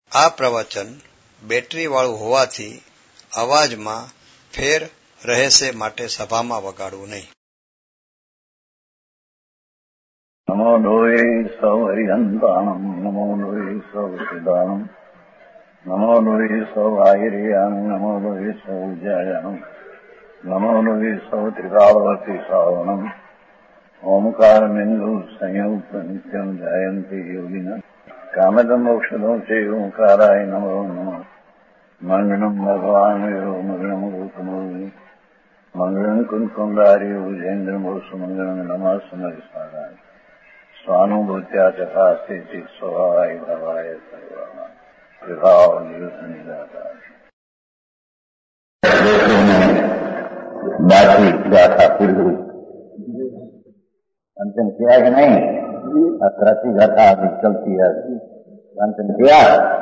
આ પ્રવચન બેટરીવાળું હોવાથી અવાજમાં ફેર રહેશે માટે સભામાં વગાડવું નહીં. નમો લોહે સૌ હરિહંતાણમ નમો લોહે સૌ સિદ્ધાણમ નમો લોહે સૌ આહિર્યાણમ નમો લોહે સૌ જયાણમ નમો લોહે સૌ ત્રિકાળવતી શ્રાવણમ ઓમકારમિંદુ સંયુક્ત નિત્યમ જયંતિ યોગિના કામદમ મોક્ષદો છે ઓંકારાય નમો નમઃ મંગળમ ભગવાન મંગળમ ગૌતમો મંગળમ કુંકુંડાર્ય ભુજેન્દ્રમો સુમંગળમ નમઃ સમરિસ્વાદાય स्वानुभूत्या चकास्ते चित स्वभावाय भवाय सर्वमा विभाव निरुद्ध निराकार बाकी गाथा पूरी हुई अंतिम किया कि नहीं? अत्रासी गाथा अभी चलती है. अंतिम किया.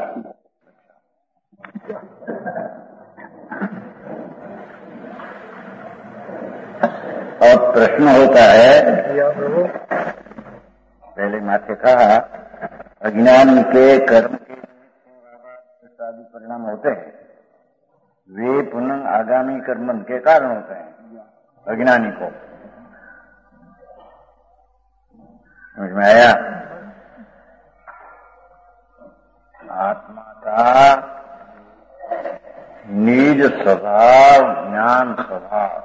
और प्रश्न होता है, पहले माथे कहा अज्ञान के कर्म के आदि परिणाम होते हैं, वे पुनः आगामी कर्म के कारण होते हैं. अज्ञानी को समझ में आया? आत्मा का निज स्वभाव ज्ञान स्वभाव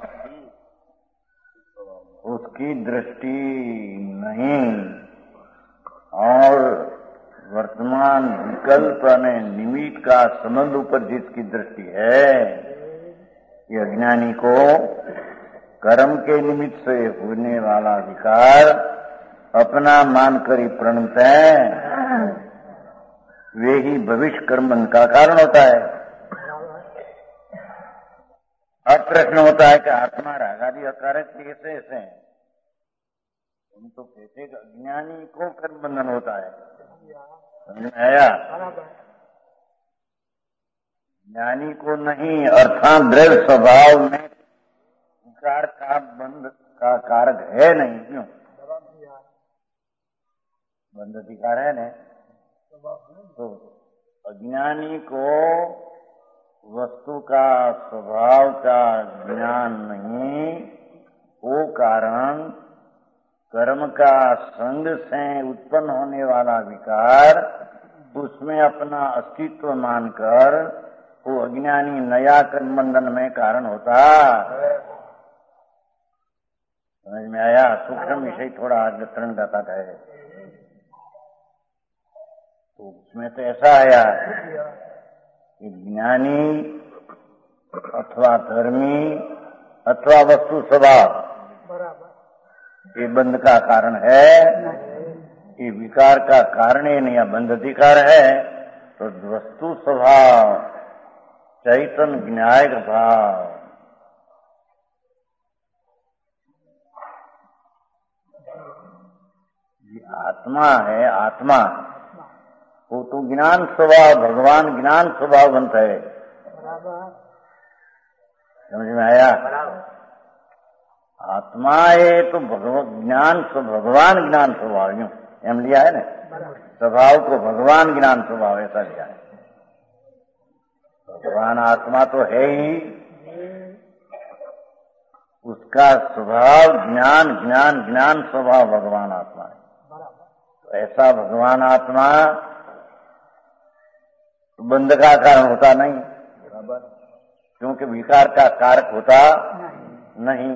उसकी दृष्टि नहीं और वर्तमान विकल्प में निमित्त का संबंध ऊपर जिसकी दृष्टि है, ये अज्ञानी को कर्म के निमित्त से होने वाला विकार अपना मानकर ही प्रणत है, वे ही भविष्य कर्म का कारण होता है. अब प्रश्न होता है कि आत्मा रागादि अकारक कैसे ऐसे हैं? हम तो कहते कि अज्ञानी को कर्म बंधन होता है. समझ में आया? ज्ञानी को नहीं, अर्थात द्रव्य स्वभाव में विकार का बंध का कारक है नहीं. क्यों? बंध अधिकार है नहीं. तो अज्ञानी को वस्तु का स्वभाव का ज्ञान नहीं, वो कारण कर्म का संग से उत्पन्न होने वाला विकार उसमें अपना अस्तित्व मानकर वो अज्ञानी नया कर्म बंधन में कारण होता. समझ में आया? सूक्ष्म विषय थोड़ा आगे तरण जाता है. तो उसमें तो ऐसा आया ज्ञानी अथवा धर्मी अथवा वस्तु स्वभाव ये बंध का कारण है, ये विकार का कारण ही नहीं, बंध अधिकार है. तो वस्तु स्वभाव चैतन्य ज्ञायक भाव ये आत्मा है. आत्मा वो तो ज्ञान स्वभाव भगवान ज्ञान स्वभाव बनता है. समझ में आया? आत्मा है तो भगवान स्वभाव यूं एम लिया है ना, स्वभाव को भगवान ज्ञान स्वभाव ऐसा लिया है. भगवान आत्मा तो है ही, उसका स्वभाव ज्ञान ज्ञान ज्ञान स्वभाव भगवान आत्मा है. तो ऐसा भगवान आत्मा बंध का कारण होता नहीं, क्योंकि विकार का कारक होता नहीं.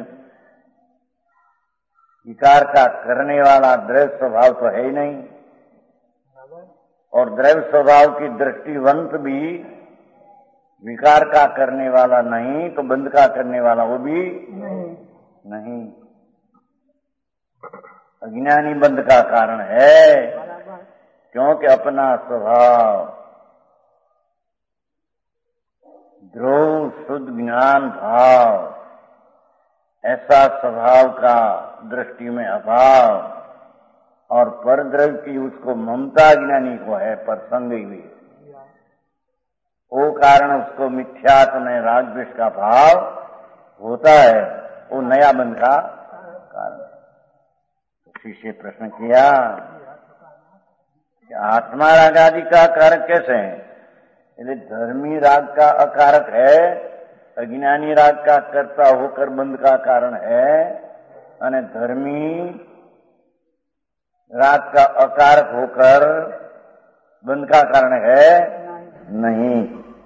विकार का करने वाला द्रव्य स्वभाव तो है ही नहीं, और द्रव्य स्वभाव की दृष्टिवंत भी विकार का करने वाला नहीं, तो बंध का करने वाला वो भी नहीं. अज्ञानी बंध का कारण है, क्योंकि अपना स्वभाव ध्रुव शुद्ध ज्ञान भाव ऐसा स्वभाव का दृष्टि में अभाव और पर द्रव्य की उसको ममता ज्ञानी को है, पर संग भी वो कारण उसको मिथ्यात्व में राग द्वेष का भाव होता है, वो नया बंध का कारण. शिष्य प्रश्न किया कि आत्मा राग आदि का कारक कैसे है? એટલે ધર્મી રાગ का अकारक है, अज्ञानी राग का कर्ता होकर बंध का कारण है, અને धर्मी राग का अकारक होकर बंध का कारण है नहीं।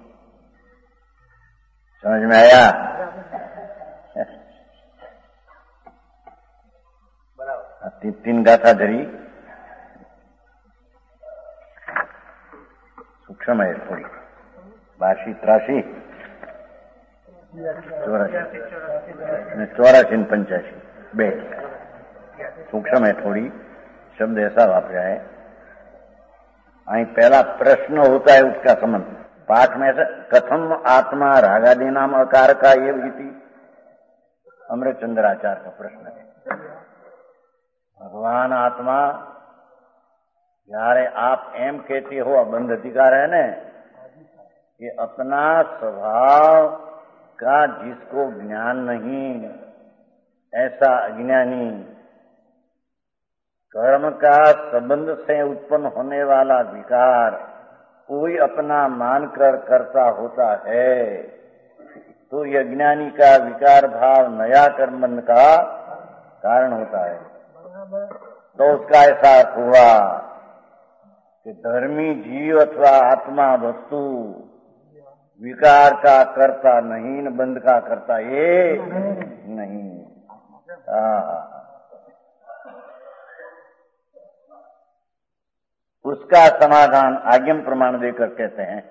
समझ में आया? तीन गाथा धरी सूक्ष्म है थोड़ी, 82, 83, 84 ને 85 बे सूक्ष्म है थोड़ी, शब्द ऐसा वापरा है। અહીં पहला प्रश्न होता है उसका संबंध पाठ में से कथम आत्मा रागादि नाम अकार का ये इति अमृतचंद्राचार्य का प्रश्न है। भगवान आत्मा यारे आप एम कहते हो बंध अधिकार है ने, ये अपना स्वभाव का जिसको ज्ञान नहीं, ऐसा अज्ञानी कर्म का संबंध से उत्पन्न होने वाला विकार कोई अपना मानकर करता होता है, तो ये अज्ञानी का विकार भाव नया कर्म का कारण होता है। तो उसका ऐसा हुआ कि धर्मी जीव अथवा आत्मा वस्तु विकार का करता नहीं, न बंध का करता ये नहीं। उसका समाधान आगम प्रमाण देकर कहते हैं,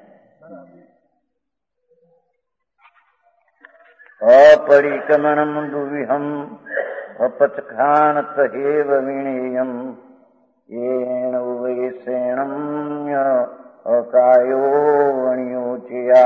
अपरिकमणम दुविहम अपचखान तहेव विणेयम येन वैसेणम अकायो वणियोचया।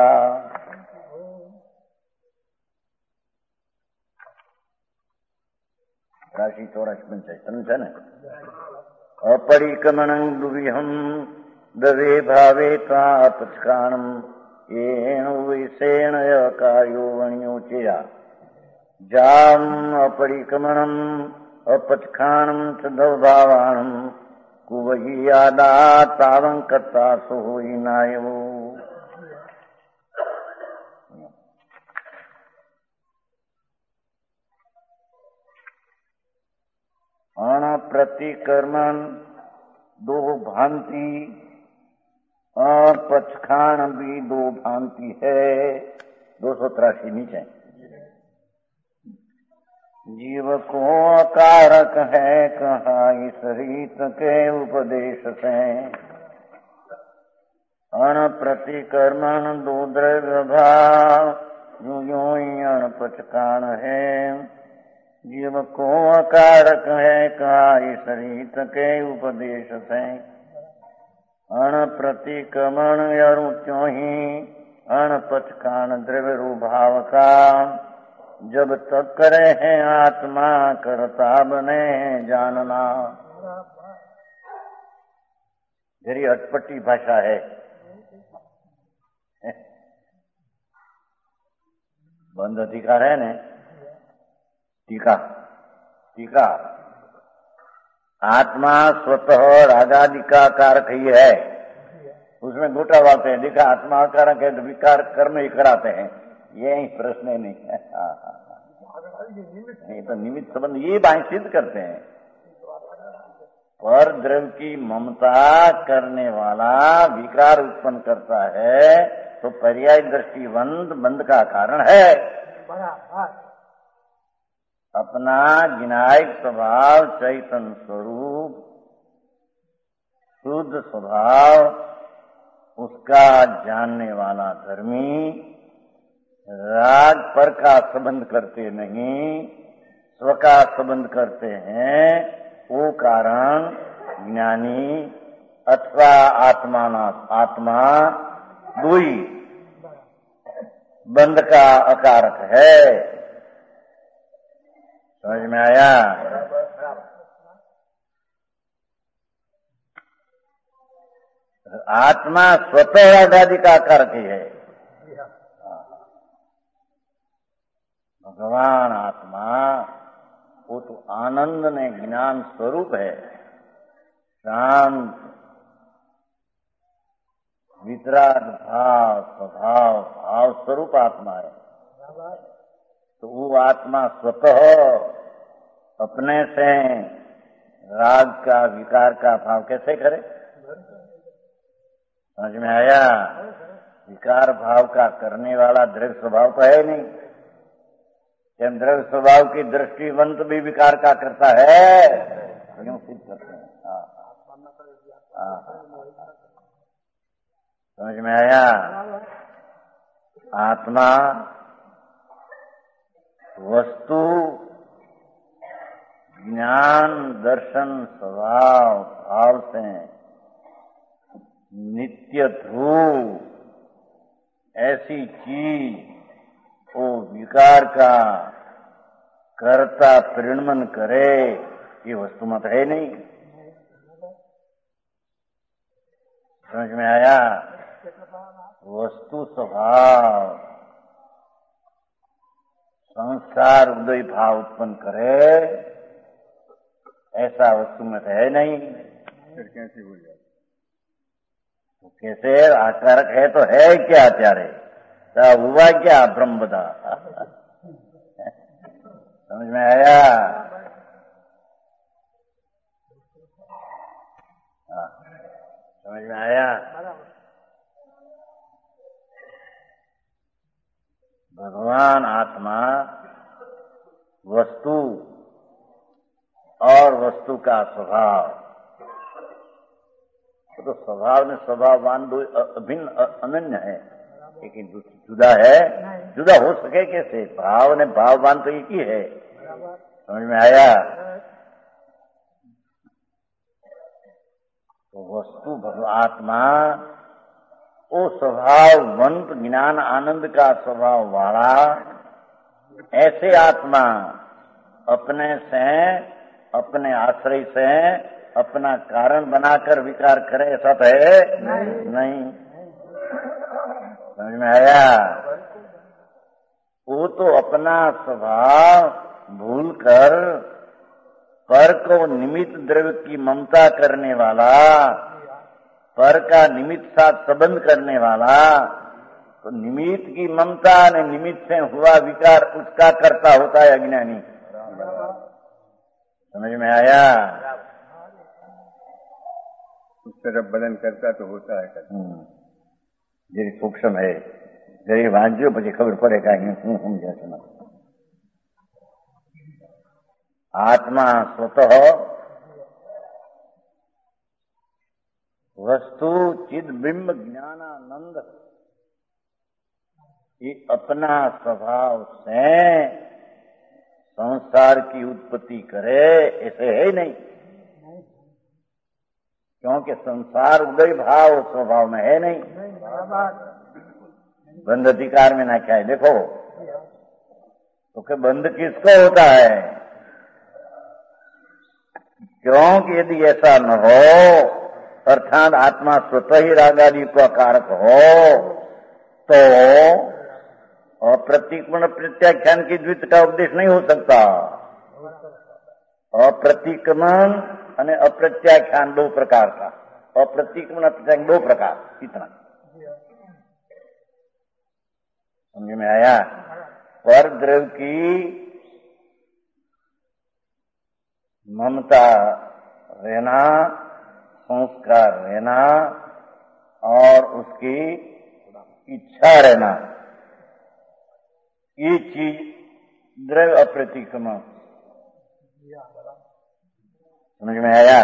राशि 84-85 છે ને। अपरिकमणं दुविहं दवे भावे तापस्काणं येन विषेण अकायो वणियोचया। जाम अपरिकमणं अपचखाणं च दवभावाणं कुवहि यादा तावं कर्ता सोहिनायो। अणप्रतिकर्मण दो भांति, अपचखाण भी दो भांति है। 283 नीचे। जीव को अकारक है कहा इस रीत के उपदेश से। अणप्रतिकर्मण दो द्रव्य भाव यो अणपचखाण है। जीव को अकारक है कहा इस रीत के उपदेश से। अणप्रतिक्रमण त्यों ही अणपचखान द्रव्य रूभाव का जब तक करे हैं आत्मा करता बने जानना। जरी अटपटी भाषा है, बंद अधिकार है ने। टीका टीका आत्मा स्वतः रागादि का कारक ही है, उसमें गोटा बात है। देखा आत्मा कारक है तो विकार कर्म ही कराते हैं, ये प्रश्न नहीं है। नहीं तो निमित्त संबंध ये बात सिद्ध करते हैं। पर द्रव्य की ममता करने वाला विकार उत्पन्न करता है तो पर्याय दृष्टिबंध बंध का कारण है। अपना ज्ञायक स्वभाव चैतन्य स्वरूप शुद्ध स्वभाव उसका जानने वाला धर्मी राग पर का संबंध करते नहीं, स्व का संबंध करते हैं। वो कारण ज्ञानी अथवा आत्मा दुई बंध का अकारक है। समझ में आया? आत्मा स्वतः रागादि का कारक ही है। भगवान आत्मा वो तो आनंद ने ज्ञान स्वरूप है, शांत वितराग भाव स्वभाव भाव स्वरूप आत्मा है। तो वो आत्मा स्वतः अपने से राग का विकार का भाव कैसे करे? समझ में आया? विकार भाव का करने वाला द्रव्य स्वभाव तो है नहीं। जब द्रव्य स्वभाव की दृष्टिवंत भी विकार का करता है, क्यों सिद्ध करते हैं? समझ में आया? आत्मा वस्तु ज्ञान दर्शन स्वभाव भाव से नित्य ध्रुव ऐसी चीज वो विकार का कर्ता परिणमन करे, ये वस्तु मत है नहीं। समझ में आया? वस्तु स्वभाव संसार उदय भाव उत्पन्न करे, ऐसा वस्तु में है नहीं। फिर कैसे हो जाए? तो कैसे आकारक है तो है क्या आचार्य? हुआ क्या ब्रह्म बता? समझ में आया? समझ में आया? भगवान आत्मा वस्तु और वस्तु का स्वभाव, तो स्वभाव में स्वभाववान दो अभिन्न अनन्य है, लेकिन जुदा है। जुदा हो सके कैसे? भाव ने भाववान तो एक ही है। समझ में आया? तो वस्तु आत्मा वो स्वभाववंत ज्ञान आनंद का स्वभाव वाला, ऐसे आत्मा अपने से अपने आश्रय से अपना कारण बनाकर विकार करे, ऐसा तो है नहीं। समझ में आया? वो तो अपना स्वभाव भूलकर पर को निमित्त द्रव्य की ममता करने वाला, पर का निमित्त साथ संबंध करने वाला, तो निमित्त की ममता ने निमित्त से हुआ विकार उसका करता होता है अज्ञानी। समझ में आया? उस तरफ बदन करता तो होता है। जरी सूक्ष्म है, जरी वांचो પછી ખબર પડે કાંઈ હું સમજ્યા છું। आत्मा स्वतः वस्तु चिद बिंब ज्ञानानंद, ये अपना स्वभाव से संसार की उत्पत्ति करे, ऐसे है नहीं। क्योंकि संसार उदय भाव स्वभाव में है नहीं। बंध अधिकार में ना क्या है? देखो तो कि बंध किसको होता है? क्योंकि यदि ऐसा न हो, अर्थात आत्मा स्वतः ही रागादि का कारक हो, तो अप्रतीकरण प्रत्याख्यान की द्वित का उपदेश नहीं हो सकता। अप्रतीकरण અને अप्रत्याख्यान दो प्रकार का, अप्रतीकरण अप्रत्याख्यान दो प्रकार, इतना समझ में आया? पर द्रव्य की ममता रहना, संस्कार रहना और उसकी इच्छा रहना, ये चीज द्रव्य अप्रतीकरण। समझ में आया?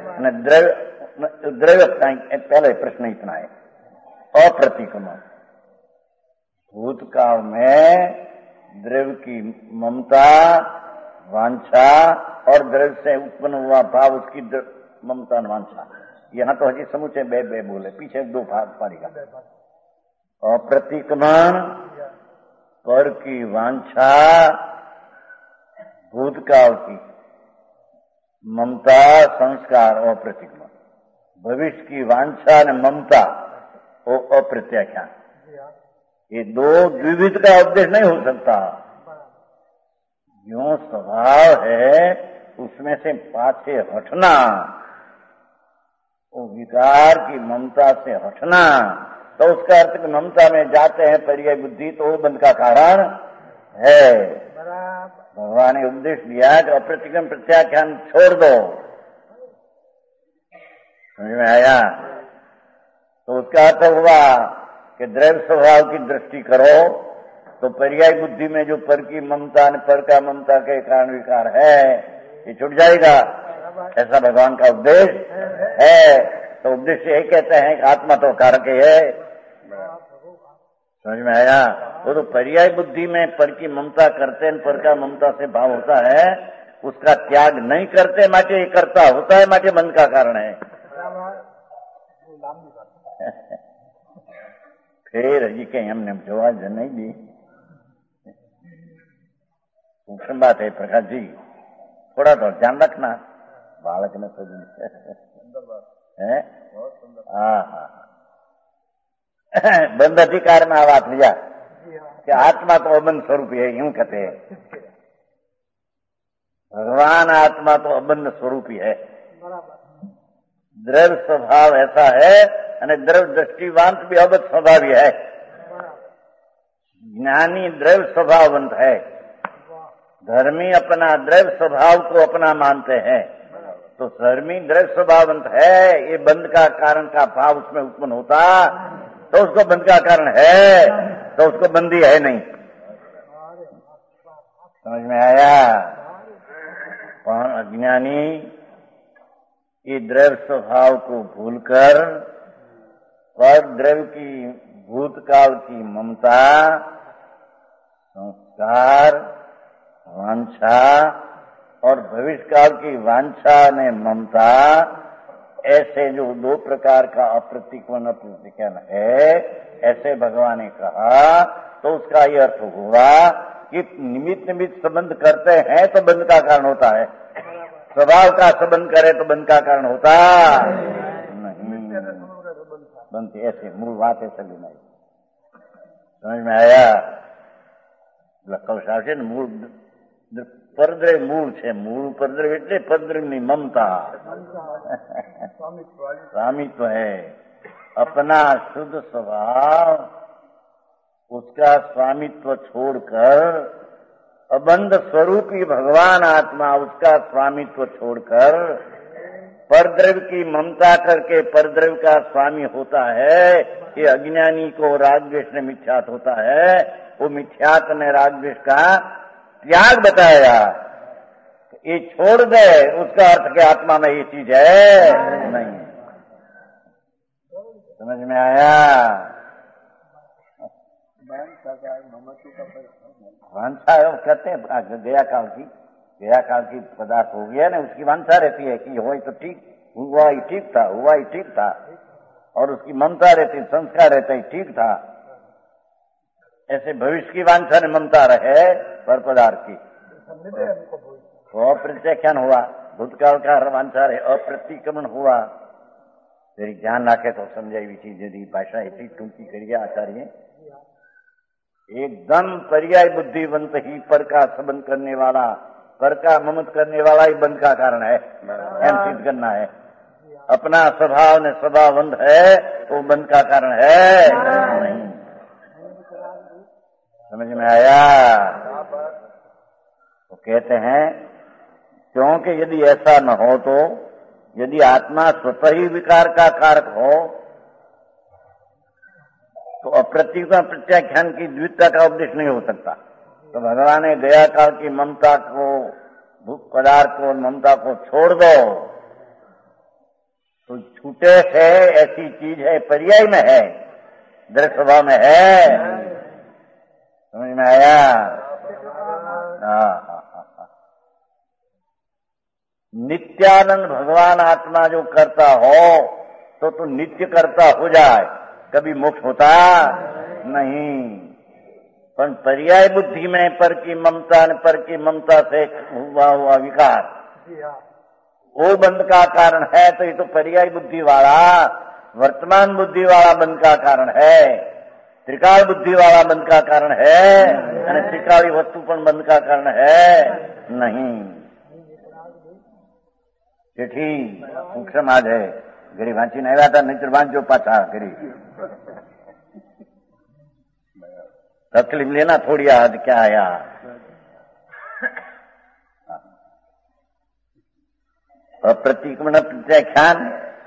द्रव्य पहले प्रश्न इतना है, अप्रतीकरण। भूतकाल में द्रव्य की ममता वांछा और द्रव्य से उत्पन्न हुआ भाव, उसकी ममता वांछा, यहाँ तो हजी समुचे बे बे बोले, पीछे दो भाग पड़ेगा। अप्रतीकरण पर की वांछा, भूतकाल की ममता संस्कार अप्रतीकरण, भविष्य की वांछा ने ममता वो अप्रत्याख्यान। ये दो द्विविध का उपदेश नहीं हो सकता। जो स्वभाव है उसमें से पाछे हटना, वो विकार की ममता से हटना, तो उसका अर्थ कि ममता में जाते हैं पर्याय बुद्धि, तो वो बंध का कारण है। भगवान ने उपदेश दिया कि अप्रतिक्रम प्रत्याख्यान छोड़ दो। समझ में आया? तो उसका अर्थ हुआ कि द्रव्य स्वभाव की दृष्टि करो तो पर्याय बुद्धि में जो पर की ममता ने पर का ममता के कारण विकार है ये छूट जाएगा। ऐसा भगवान का उपदेश है। तो उपदेश यही कहते हैं कि आत्मा तो कारक है। समझ में आया? वो तो पर्याय बुद्धि में पर की ममता करते हैं, पर का ममता से भाव होता है, उसका त्याग नहीं करते माटे ये करता होता है, माटे बंध का कारण है। फिर हजी कहीं हमने जवाब नहीं दी। मुख्य बात है प्रकाश जी, थोड़ा तो ध्यान रखना बालक ने तो है। बंध अधिकार में आवाज लिया कि आत्मा तो अबंध स्वरूप है, यूं कहते हैं। भगवान आत्मा तो अबंध स्वरूप ही है। द्रव्य स्वभाव ऐसा है અને દ્રવ્ય दृष्टिवांत भी अबंध स्वभाव है। ज्ञानी द्रव्य स्वभाववंत है, धर्मी अपना द्रव्य स्वभाव को अपना मानते हैं। तो धर्मी द्रव्य स्वभाववंत है, ये बंध का कारण का भाव उसमें उत्पन्न होता तो उसको बंध का कारण है, तो उसको बंदी है नहीं। समझ में आया? अज्ञानी ये द्रव्य स्वभाव को भूलकर पर द्रव्य की भूतकाल की ममता, संस्कार, वांछा और भविष्यकाल की वांछा ने ममता, ऐसे जो दो प्रकार का अप्रतिक्रमण अप्रतिक्रमण है, ऐसे भगवान ने कहा। तो उसका यह अर्थ हुआ कि निमित्त निमित्त संबंध करते हैं तो बंध का कारण होता है, स्वभाव का संबंध करे तो बंध का कारण होता नहीं। बंध ऐसे मूल बात ऐसे लेना। समझ में आया? लखव છે મૂળ પરદ્રવ્ય મૂળ છે, મૂળ પરદ્રવ્ય એટલે પરદ્રવ્યની મમતા, स्वामित्व है। अपना शुद्ध स्वभाव उसका स्वामित्व छोड़कर अबंध स्वरूपी भगवान आत्मा उसका स्वामित्व छोड़कर परद्रव्य की ममता करके परद्रव्य का स्वामी होता है। ये अज्ञानी को रागद्वेष ने मिथ्यात होता है। वो मिथ्यात ने रागद्वेष का त्याग बताया। ये छोड़ दे, उसका अर्थ के आत्मा में ये चीज है नहीं। समझ में आया? वांछा कहते हैं गया काल की पदार्थ हो गया ना, उसकी वांछा रहती है कि हो तो ठीक, हुआ ही ठीक था, हुआ ही ठीक था, और उसकी ममता रहती, संस्कार रहता ही ठीक था। ऐसे भविष्य की वांछा ने ममता रहे पर पदार्थ की, तो अप्रत्याख्यान हुआ। भूतकाल का वांछा रहे अप्रतिक्रमण हुआ। तेरी ध्यान रखे तो समझाई भी चीज यदि भाषा ऐसी टूंकी करिए आचार्य, एकदम पर्याय बुद्धिवंत ही पर का संबंध करने वाला, पर का ममत करने वाला ही बंध का कारण है, सिद्ध करना है। अपना स्वभाव ने स्वभाववंत है तो बंध का कारण है नहीं। समझ में आया? तो कहते हैं क्योंकि यदि ऐसा न हो तो, यदि आत्मा स्वतः ही विकार का कारक हो तो अप्रतिक्रमण प्रत्याख्यान की द्वितीयता का उपदेश नहीं हो सकता। तो भगवान ने गया काल की ममता को, भूत पदार्थ को, ममता को छोड़ दो। तो छूटे से ऐसी चीज है, पर्याय में है, दृढ़ स्वभाव में है। समझ में आया? नित्यानंद भगवान आत्मा जो करता हो तो नित्य करता हो जाए, कभी मोक्ष होता नहीं। पर पर्याय बुद्धि में पर की ममता से हुआ विकार, वो बंध का कारण है। तो ये तो पर्याय बुद्धि वाला, वर्तमान बुद्धि वाला बंध का कारण है, त्रिकाल बुद्धि वाला बंध का कारण है, त्रिकाली वस्तु पर बंध का कारण है नहीं। चिट्ठी मुख्य माज है, घड़ी वांची नहीं आता, नहीं वांचो पाछा घड़ी। तकलीफ लेना थोड़ी आज क्या आया। અપ્રતિક્રમણ પ્રત્યાખ્યાન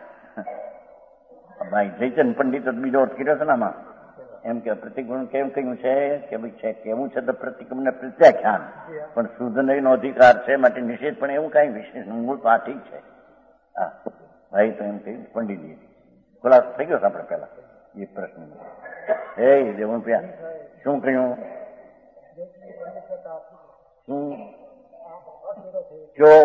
ભાઈ જયચંદ પંડિત બીજો અર્થ કર્યો છે ને આમાં, એમ કે પ્રતિક્રમણ કેમ કહ્યું છે કે ભાઈ છે કેવું છે તો પ્રતિક્રમણ પ્રત્યાખ્યાન, પણ શુદ્ધનયનો અધિકાર છે માટે નિષેધ, પણ એવું કઈ વિશેષ મૂળ આ ઠીક છે. હા ભાઈ તો એમ કહ્યું પંડિતજી ખુલાસો થઈ ગયો આપણે પેલા એ પ્રશ્ન. હે દેવન પ્યા શું કહ્યું, શું જો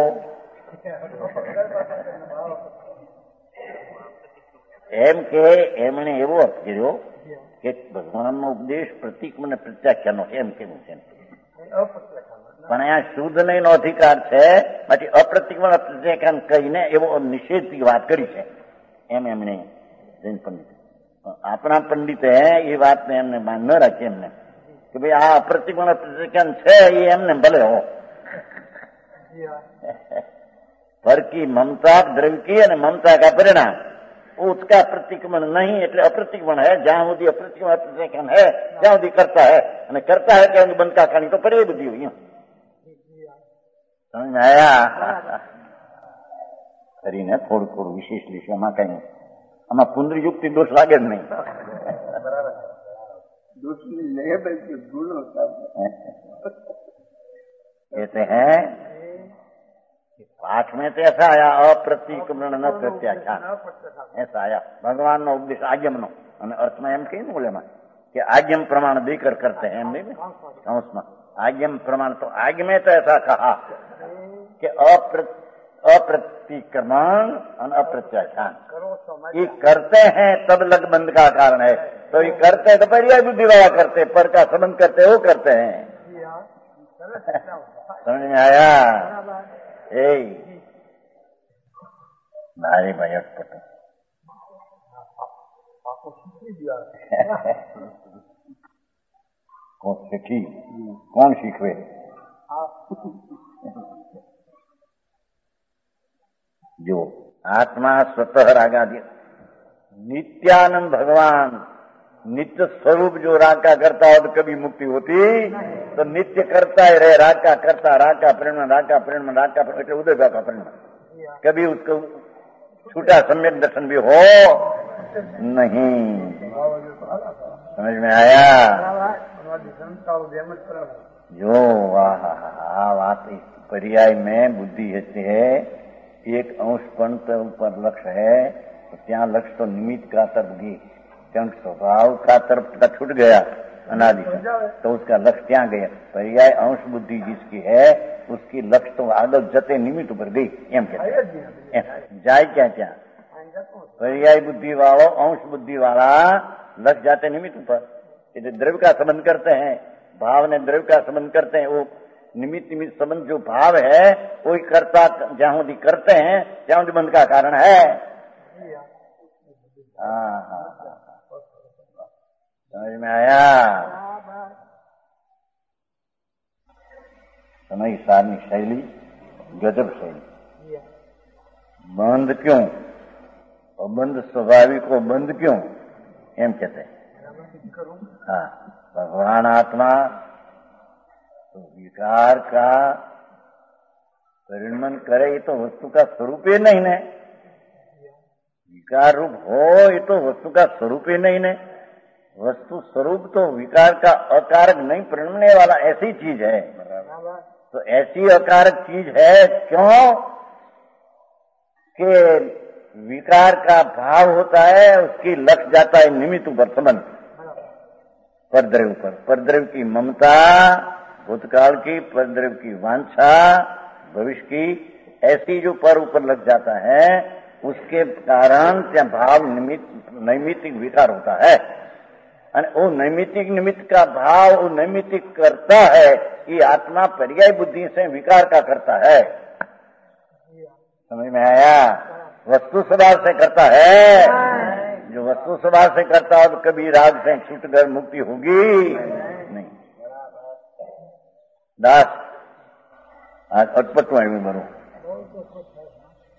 એમ કે એમણે એવો અર્થ કર્યો કે ભગવાનનો ઉપદેશ પ્રતિક્રમણ પ્રત્યાખ્યાનો એમ કેવું છે, પણ અહીંયા શુદ્ધ નયનો અધિકાર છે માટે અપ્રતિક્રમણ પ્રત્યાખ્યાન કહીને એવો નિષેધની વાત કરી છે એમ એમણે જૈન પંડિત. આપણા પંડિતે એ વાતને એમને માન ન રાખી એમને કે ભાઈ આ અપ્રતિક્રમણ પ્રત્યાખ્યાન છે એ એમને ભલે હો. पर की ममता द्रव्य की અને ममता का परिणाम उसका प्रतिक्रमण नहीं, એટલે अप्रतिक्रमण है. જ્યાં સુધી अप्रतिक्रमण प्रत्याख्यान है ત્યાં સુધી करता है, અને करता है ત્યાં સુધી बनका खानी तो पर बुद्धि हुई. समझ में आया? કરીને થોડું થોડું વિશેષ લીધું. આમાં કઈ આમાં પુનર્યુક્તિ દોષ લાગે જ નહીં. कहते हैं पाठ में तो ऐसा आया अप्रतिक्रमण न प्रत्याख्यान, ऐसा आया भगवान नो उपदेश आज्ञम नो, અને અર્થમાં એમ કહીને બોલેમાં कि आज्ञम प्रमाण देकर करते हैं, नहीं उसमें आज्ञम प्रमाण तो आज्ञ में तो ऐसा कहा कि अप्रतिक्रमण और अप्रत्याख्यान ये करते हैं तब लगबंध का कारण है. तो ये करते हैं तो पर्याय बुद्धि वाला करते, पर का संबंध करते वो करते हैं. समझ में आया? भाई भाई अटपट कौन सीखी, कौन सीखवे? जो आत्मा स्वतः रागादि नित्यानंद भगवान नित्य स्वरूप जो राग का करता हो तो कभी मुक्ति होती तो नित्य करता ही रहे. राग का करता, राग का परिणाम, राग का परिणाम, राग का परिणाम, उदय का परिणाम, कभी उसको छूटा सम्यक दर्शन भी हो नहीं. समझ में आया? जो बात इस पर्याय में बुद्धि है, एक अंश पण ऊपर लक्ष्य है तो ત્યાં लक्ष्य तो निमित्त का तरफ गई, क्योंकि स्वभाव का तरफ का छूट गया अनादि तो उसका लक्ष्य क्या गया. पर्याय अंश बुद्धि जिसकी है उसकी लक्ष्य तो आगे जते निमित्त पर गई एम कहते जाए क्या क्या. पर्याय बुद्धि वालों अंश बुद्धि वाला लक्ष्य जाते निमित्त पर. ये द्रव्य का संबंध करते हैं, भाव ने द्रव्य का संबंध करते हैं, वो निमित्त निमित्त संबंध जो भाव है वही करता जहां भी करते हैं जहां बंध का कारण है. समझ में आया? समय सारनी शैली गजब शैली. बंध क्यों, बंध स्वाभाविक को बंध क्यों एम कहते हैं. हाँ, भगवान आत्मा तो विकार का परिणमन करे ये तो वस्तु का स्वरूप ही नहीं है. विकार रूप हो ये तो वस्तु का स्वरूप ही नहीं है. वस्तु स्वरूप तो विकार का अकारक नहीं परिणमने वाला ऐसी चीज है. तो ऐसी अकारक चीज है क्यों कि विकार का भाव होता है, उसकी लक्ष्य जाता है निमित्त पर संबंध परद्रव्य पर. परद्रव्य की ममता भूतकाल की, परद्रव्य की वांछा भविष्य की, ऐसी जो पर ऊपर लग जाता है उसके कारण त्या भाव नैमित्तिक विकार होता है. અને वो नैमित्तिक निमित्त का भाव वो नैमित्तिक करता है, ये आत्मा पर्याय बुद्धि से विकार का करता है. समझ में आया? वस्तु स्वभाव से करता है. जो वस्तु स्वभाव से करता हो तो कभी राग से छूट कर मुक्ति होगी नहीं. दास आज अटपटू આવ્યું મારું.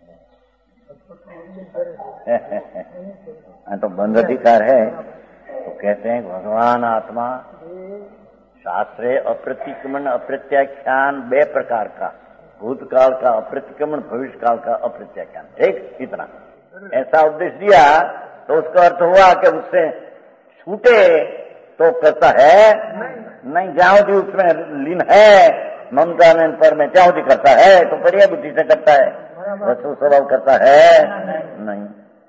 આ તો બંધ અધિકાર है तो कहते हैं भगवान आत्मा शास्त्रे अप्रतिक्रमण अप्रत्याख्यान 2 प्रकार का, भूतकाल का अप्रतिक्रमण, भविष्य काल का अप्रत्याख्यान, ठीक इतना ऐसा उपदेश दिया। तो उसका अर्थ हुआ कि उससे छूटे तो करता है नहीं, जहां भी उसमें लीन है ममता में पर में क्या करता है तो पर्याय बुद्धि से करता है, वस्तु स्वभाव करता है नहीं।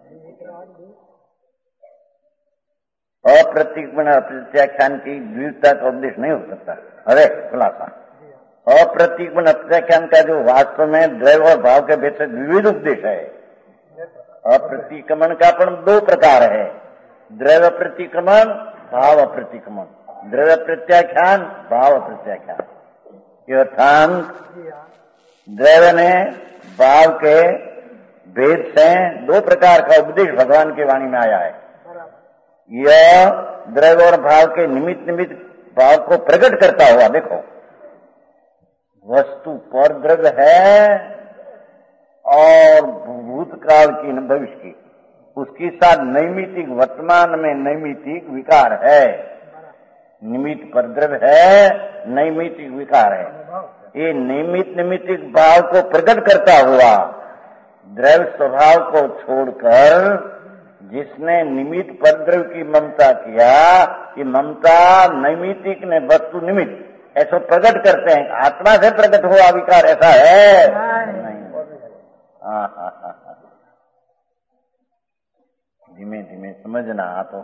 अप्रतिक्रमण अप्रत्याख्यान की द्विविधता का उपदेश नहीं हो सकता। अरे खुलासा, अप्रतिक्रमण अप्रत्याख्यान का जो वास्तव में द्वैव और भाव के भेद से विविध उपदेश है। अप्रतिक्रमण का पण 2 प्रकार है, द्रव्य प्रतिक्रमण, भाव अप्रतिक्रमण, द्रव्य प्रत्याख्यान, भाव प्रत्याख्यान। ये अर्थांत द्रव्य ने भाव के भेद से 2 प्रकार का उपदेश भगवान की वाणी में आया है। यह द्रव्य और भाव के निमित्त निमित्त भाव को प्रकट करता हुआ, देखो वस्तु पर द्रव्य है और भूतकाल की भविष्य की, उसके साथ नैमित्तिक वर्तमान में नैमित्तिक विकार है, निमित्त पर द्रव्य है, नैमित्तिक विकार है। ये निमित्तिक भाव को प्रकट करता हुआ द्रव्य स्वभाव को छोड़कर जिसने निमित्त पर द्रव्य की ममता किया, ये ममता नैमित्तिक ने वस्तु निमित्त ऐसा प्रकट करते हैं। आत्मा से प्रकट हुआ विकार ऐसा है नहीं। धीमे धीमे समझना तो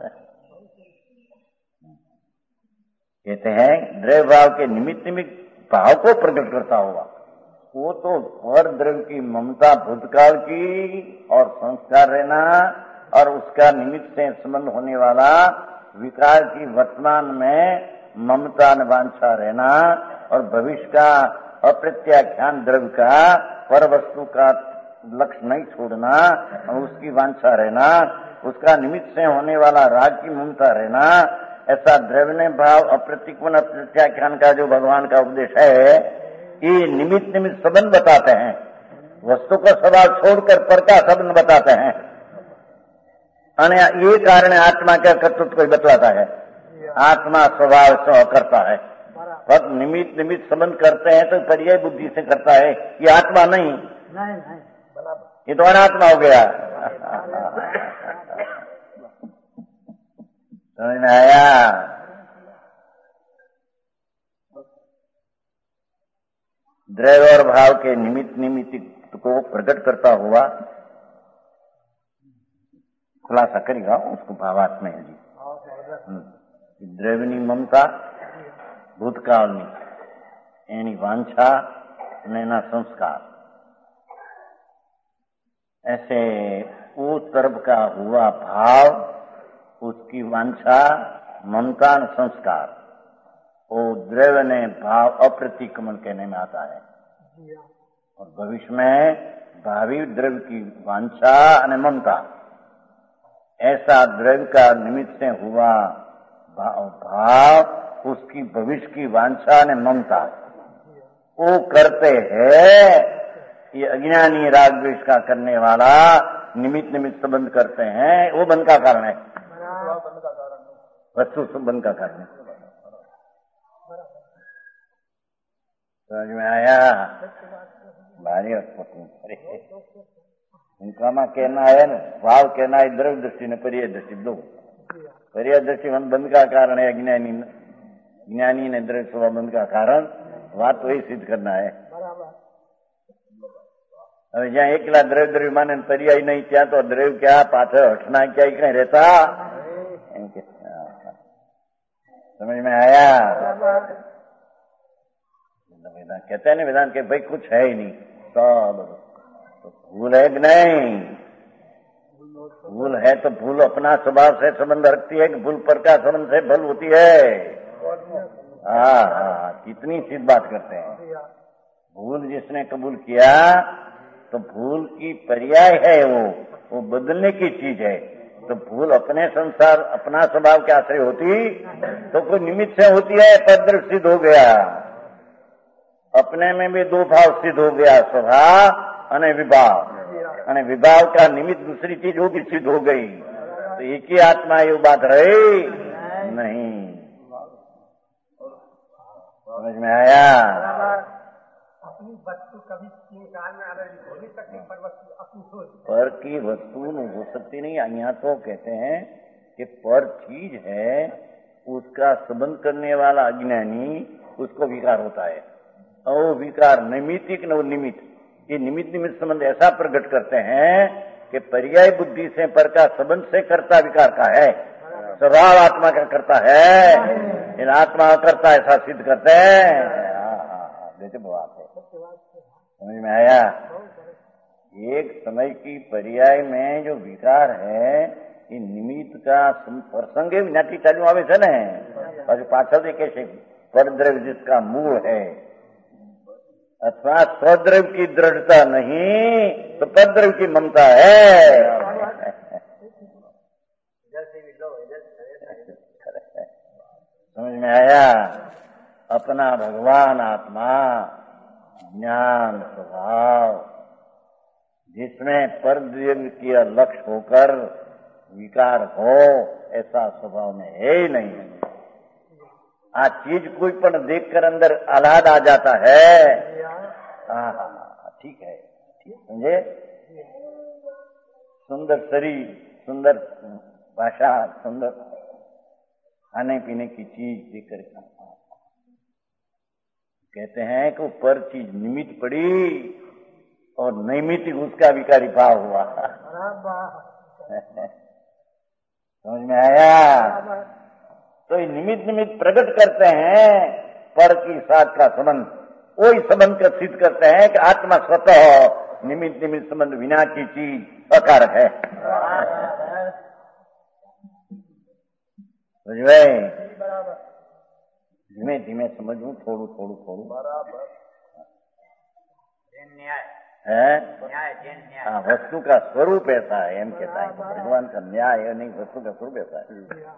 कहते हैं द्रव्य भाव के निमित्त निमित्त भाव को प्रकट करता हुआ, वो तो हर द्रव्य की ममता भूतकाल की और संस्कार रहना और उसका निमित्त से संबंध होने वाला विकार की वर्तमान में ममता न वांछा रहना और भविष्य का अप्रत्याख्यान द्रव्य का पर वस्तु का लक्ष्य नहीं छोड़ना और उसकी वांछा रहना, उसका निमित्त से होने वाला राग की ममता रहना, ऐसा द्रव्य भाव अप्रतिक्रमण अप्रत्याख्यान का जो भगवान का उपदेश है, ये निमित्त निमित्त संबंध बताते हैं, वस्तु का स्वभाव छोड़कर पर का संबंध बताते हैं। ये कारण आत्मा का कर्तृत्व को बतलाता है। आत्मा स्वभाव से करता है, पर निमित्त निमित्त संबंध करते हैं तो पर्याय बुद्धि से करता है। ये आत्मा नहीं, ये तो अनात्मा हो गया। समझ में आया? द्रव्य और भाव के निमित्त निमित्त को प्रकट करता हुआ खुलासा करेगा उसको भावात्मा है जी। द्रव्यनी ममता भूतकालनी एनी वांछा नैना संस्कार, ऐसे उस तरफ का हुआ भाव, उसकी वांछा ममता संस्कार, वो द्रव्य ने भाव अप्रतिक्रमण कहने में आता है। और भविष्य में भावी द्रव्य की वांछा और ममता, ऐसा द्रव्य का निमित्त से हुआ भाव, उसकी भविष्य की वांछा ने ममता, वो करते हैं। ये अज्ञानी राग द्वेष का करने वाला निमित्त निमित्त संबंध करते हैं, वो बंध का कारण है, वस्तु संबंध का कारण है। समझ में आया? भारी उनका में कहना है ना, भाव कहना है द्रव्य दृष्टि ने पर्याय दृष्टि दो। पर्याय दृष्टि बंध का कारण है अज्ञानी, ज्ञानी ने द्रव्य स्वभाव बंध का कारण, बात तो ही सिद्ध करना है। अब जहाँ एकला द्रव्य द्रव्य माने पर्याय नहीं किया तो द्रव्य क्या पाछड़ हटना क्या ही कहीं रहता। समझ में आया? कहते हैं ना वेदांत के भाई कुछ है ही नहीं, सब तो भूल है कि नहीं? भूल है तो भूल अपना स्वभाव से संबंध रखती है कि भूल पर का संबंध से भूल होती है। हाँ, कितनी सीधी बात करते हैं। भूल जिसने कबूल किया तो भूल की पर्याय है, वो बदलने की चीज है। तो भूल अपने संसार अपना स्वभाव के आश्रय होती तो कोई निमित्त से होती है, पद सिद्ध हो गया। अपने में भी 2 भाव सिद्ध हो गया, स्वभाव और विभाव, और विभाव का निमित्त दूसरी चीज वो भी सिद्ध हो गई। तो तो एक ही आत्मा ये बात रही नहीं। समझ में आया? अपनी वस्तु कभी निकाल में आ रही हो नहीं सकती, पर वस्तु अपनी हो, पर की वस्तु नहीं हो सकती नहीं। यहाँ तो कहते हैं कि पर चीज है, उसका संबंध करने वाला अज्ञानी, उसको विकार होता है। और वो विकार नैमित्तिक न निमित्त, ये निमित्त निमित्त संबंध ऐसा प्रकट करते हैं कि पर्याय बुद्धि से पर का संबंध से कर्ता विकार का है, स्वभाव आत्मा का करता है, इन आत्मा करता ऐसा सिद्ध करते हैं। जैसे बात है, समझ में आया? एक समय की पर्याय में जो विकार है એ નિમિત્ત का प्रसंग विनाटी चालू आवे છે ને, પછી પાછળથી કહે છે परद्रव्य जिसका मूल है, अथवा स्वद्रव्य की दृढ़ता नहीं तो परद्रव्य की ममता है। समझ में आया? अपना भगवान आत्मा ज्ञान स्वभाव जिसमें परद्रव्य की लक्ष्य होकर विकार हो, ऐसा स्वभाव में है ही नहीं। आ चीज कोई पण देखकर अंदर आह्लाद आ जाता है। ठीक है, समझे? सुंदर शरीर, सुंदर भाषा, सुंदर खाने पीने की चीज देखकर कहते हैं कि पर चीज निमित्त पड़ी और नैमित्तिक उसका विकारी भाव हुआ। समझ में आया? तो ये निमित्त निमित्त प्रकट करते हैं पर की साथ का संबंध, वही संबंध का सिद्ध करते हैं कि आत्मा स्वतः निमित्त निमित्त संबंध विना की चीज अकारक है। समझ में? धीमे धीमे समझू, थोड़ू थोड़ू थोड़ू है। हाँ, वस्तु का स्वरूप ऐसा है, एम कहता है भगवान का न्याय है नहीं, वस्तु का स्वरूप ऐसा है।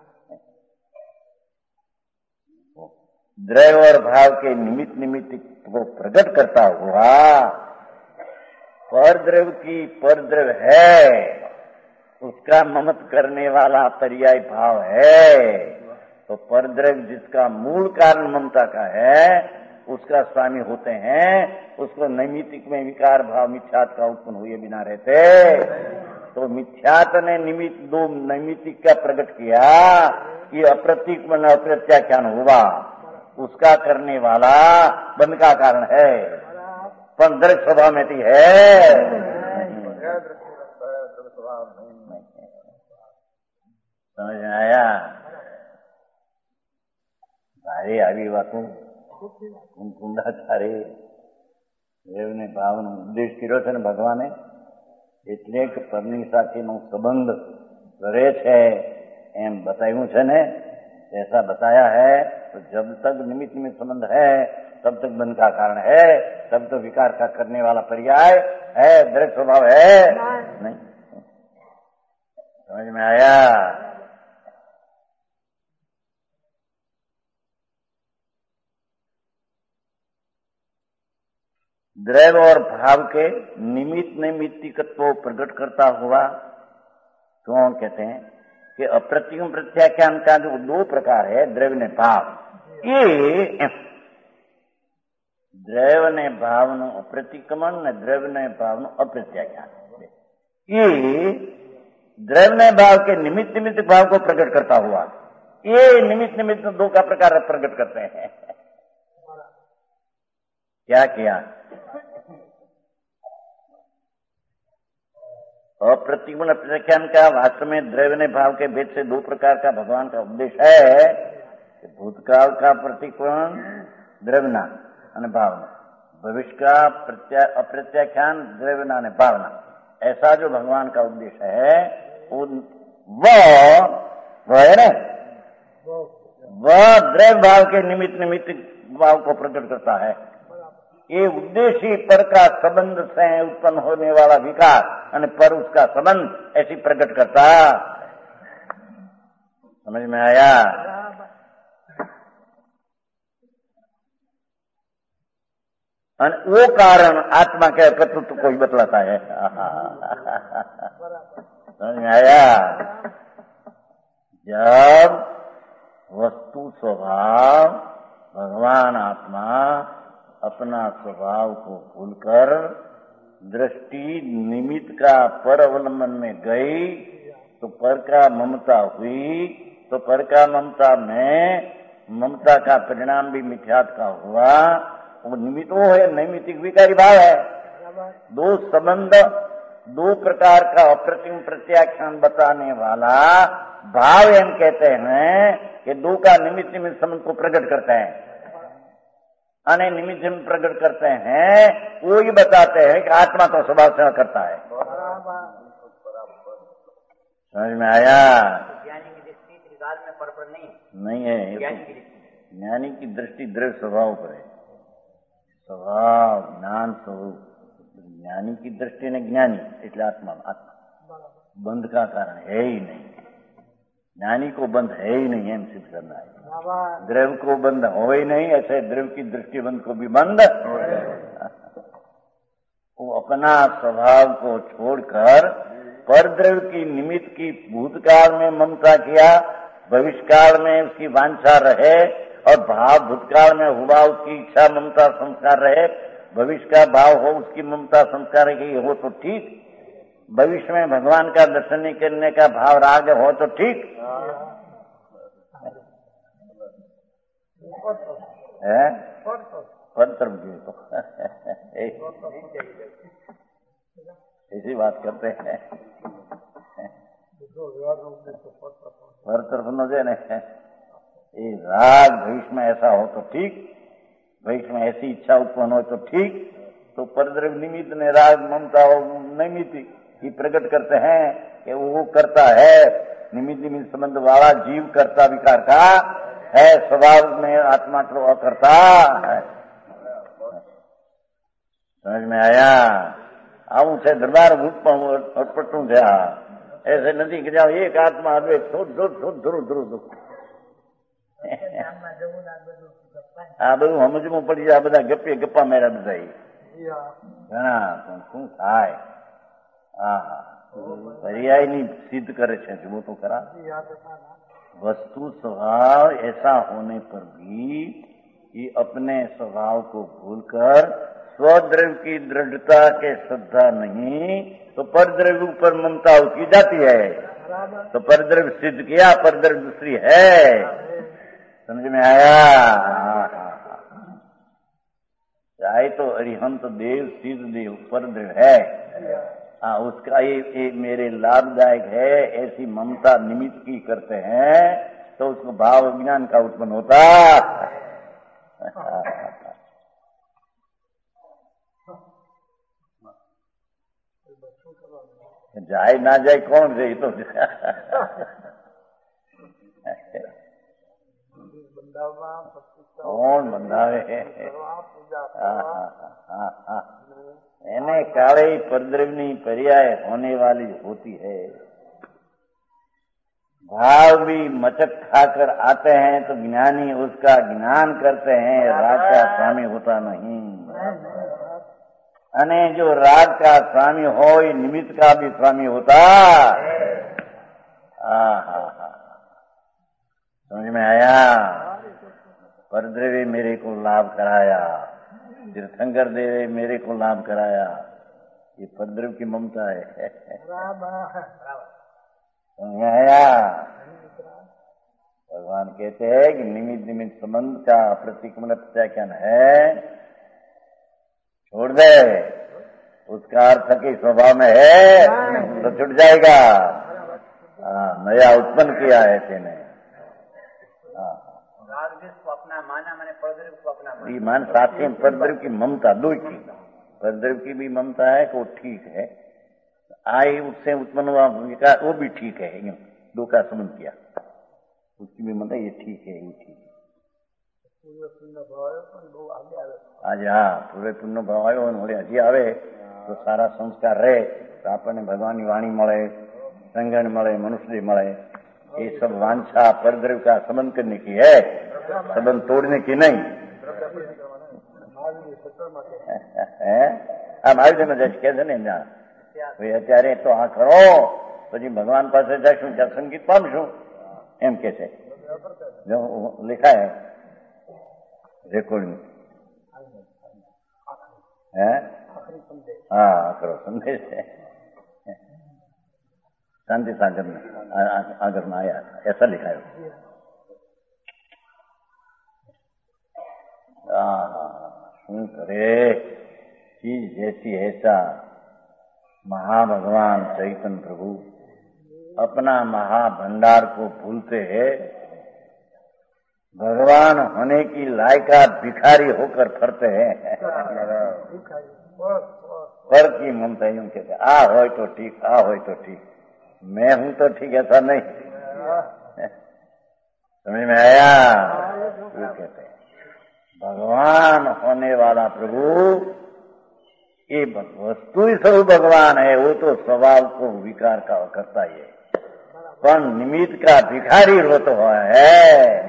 द्रव्य और भाव के निमित्त निमित्त को प्रकट करता हुआ परद्रव्य की परद्रव्य है, उसका ममत करने वाला पर्याय भाव है। तो परद्रव्य जिसका मूल कारण ममता का है, उसका स्वामी होते हैं, उसको नैमित्तिक में विकार भाव मिथ्यात का उत्पन्न हुए बिना रहते। तो मिथ्यात ने निमित्त दो नैमित्तिक का प्रकट किया, ये अप्रतीक मन अप्रत्याख्यान हुआ, उसका करने वाला बंध का कारण है, पर दृढ़ स्वभाव में थी है। समझ में आया? सारी આવી વાતો કુંડાચારે દેવને ભાવનો ઉપદેશ કર્યો છે ને ભગવાને, એટલે કે પરની સાથેનો સંબંધ કરે છે એમ બતાવ્યું છે ને, ऐसा बताया है। तो जब तक निमित्त निमित्त संबंध है तब तक बंध का कारण है, तब तो विकार का करने वाला पर्याय है, दृढ़ स्वभाव है नहीं। समझ में आया? द्रव्य और भाव के निमित्त नैमित्तिकत्व प्रकट करता हुआ तो कहते हैं कि अप्रतिम प्रत्याख्यान का जो दो प्रकार है, द्रव्य ने भाव, ये द्रव्य ने भाव नो अप्रतिक्रमण ने द्रव्य ने भाव नो अप्रत्याख्यान, ये द्रव्य ने भाव के निमित्त निमित्त भाव को प्रकट करता हुआ, ये निमित्त निमित्त दो का प्रकार प्रकट करते हैं। क्या किया? अप्रतिगुण प्रत्याख्यान का वास्तव में द्रव्य ने भाव के भेद से दो प्रकार का भगवान का उपदेश है कि भूतकाल का प्रतिकोण द्रव्यना और भावना, भविष्य का अप्रत्याख्यान द्रव्यना और भावना, ऐसा जो भगवान का उपदेश है वह है ना, वह द्रव्य भाव के निमित्त निमित्त भाव को प्रकट करता है। ये उद्देश्य पर का संबंध से उत्पन्न होने वाला विकार और पर उसका संबंध ऐसी प्रकट करता। समझ में आया? और वो कारण आत्मा के कर्तृत्व को ही बतलाता है। समझ में आया? जब वस्तु स्वभाव भगवान आत्मा अपना स्वभाव को भूलकर दृष्टि निमित्त का पर अवलंबन में गई तो पर का ममता हुई, तो पर का ममता में ममता का परिणाम भी मिथ्यात्व का हुआ। वो निमित्त वो है, नैमित्तिक विकारी भाव है। दो संबंध, दो प्रकार का अप्रतिम प्रत्याख्यान बताने वाला भाव हम कहते हैं कि दो का निमित्त निमित्त संबंध को प्रकट करते हैं, अने निमित्त में प्रकट करते हैं। वो ही बताते हैं कि आत्मा तो स्वभाव से करता है। समझ में आया? ज्ञानी की दृष्टि त्रिकाल में पर नहीं है। ज्ञानी की दृष्टि द्रव्य स्वभाव पर है। स्वभाव ज्ञान स्वरूप ज्ञानी की दृष्टि ने ज्ञानी એટલે आत्मा बंध का कारण है ही नहीं। ज्ञानी को बंध है ही नहीं, एम सिद्ध करना है। द्रव्य को बंध हो ही नहीं, ऐसे द्रव्य की दृष्टि बंध को भी बंध। वो अपना स्वभाव को छोड़कर पर द्रव्य की निमित्त की भूतकाल में ममता किया, भविष्यकाल में उसकी वांछा रहे, और भाव भूतकाल में हुआ उसकी इच्छा ममता संस्कार रहे, भविष्य का भाव हो उसकी ममता संस्कार हो तो ठीक, भविष्य में भगवान का दर्शन नहीं करने का भाव राग हो तो ठीक है। ऐसी बात करते हैं हर तरफ न जाने। राग भविष्य में ऐसा हो तो ठीक, भविष्य में ऐसी इच्छा उत्पन्न हो तो ठीक, तो परद्रव्य निमित्त ने राग ममता हो निमित्त ही प्रकट करते हैं कि वो करता है। निमित्त निमित्त संबंध वाला जीव करता विकार का है, स्वभाव में आत्मा को अकर्ता है। समझ में आया? आવું છે દરબાર ભૂતમાં હું અટપટું છે। ऐसे નથી કે જાઓ એક આત્મા અદ્વૈત શુદ્ધ શુદ્ધ શુદ્ધ ધ્રુવ ધ્રુવ ધ્રુવ આ બધું સમજવું પડી જાય। આ બધા ગપ્પે ગપ્પા માર્યા બધા ઘણા શું થાય? पर्यायनी सिद्ध करे छे वो तो करा। वस्तु स्वभाव ऐसा होने पर भी कि अपने स्वभाव को भूलकर स्वद्रव्य की दृढ़ता के श्रद्धा नहीं तो परद्रव्य ऊपर ममता की जाती है। तो परद्रव्य सिद्ध किया, परद्रव्य दूसरी है। समझ में आया? चाहे तो अरिहंत देव सिद्ध देव परद्रव्य है। उसका ये मेरे लाभदायक है ऐसी ममता निमित्त की करते हैं तो उसको भाव विज्ञान का उत्पन्न होता। जाए ना जाए कौन जाए तो कौन बंधावे? એને કાળે પરદ્રવ્યની पर्याय होने वाली होती है। भाव भी मचक खाकर आते हैं तो ज्ञानी उसका ज्ञान करते हैं, राग का स्वामी होता नहीं। अने जो राग का स्वामी हो निमित्त का भी स्वामी होता। समझ में आया? परद्रव्य मेरे को लाभ कराया, तीर्थंकर देवे मेरे को लाभ कराया, ये परद्रव्य की ममता है। आया? भगवान कहते हैं कि निमित्त निमित्त संबंध का प्रतिक्रमण प्रत्याख्यान है, छोड़ दे। उसका अर्थ कि स्वभाव में है तो छूट जाएगा। नया उत्पन्न किया है तेने। अपना माना मैंने परद्रव्य को अपना मान साथी परद्रव्य की ममता दो की, परद्रव्य की भी ममता है कि वो ठीक है, आई उससे उत्पन्न हुआ विकार वो भी ठीक है। दो का संबंध किया, उसकी भी ममता ये ठीक है, ये ठीक है। आज पूरे पुण्य भाव आयो ने हजी आवे तो सारा संस्कार रहे तो आपने भगवान की वाणी मळे, संगण मळे, मनुष्य मळे। ये सब वांछा परद्रव्य का संबंध करने की है, संबंध तोड़ने की नहीं। महावीर में जैसे कहते ने भाई अत्यारे तो आ करो પછી ભગવાન પાસે જશું ત્યાં સંગીત પામશું એમ કે છે જો લખાય રેકોર્ડિંગ है हाँ करो संदेश है शांति सागर में आगर में आया ऐसा लिखा है सुन करे चीज जैसी ऐसा महाभगवान चैतन्य प्रभु अपना महाभंडार को भूलते हैं, भगवान होने की लायकात भिखारी होकर फरते हैं। पर की ममता यूं कहते आ हो तो ठीक, आ हो तो ठीक, मैं हूं तो ठीक, ऐसा नहीं। समझ में आया? वो कहते हैं भगवान होने वाला प्रभु ये वस्तु ही स्वरूप भगवान है, वो तो स्वभाव को विकार का करता ही है, पर निमित्त का भिखारी वो तो है।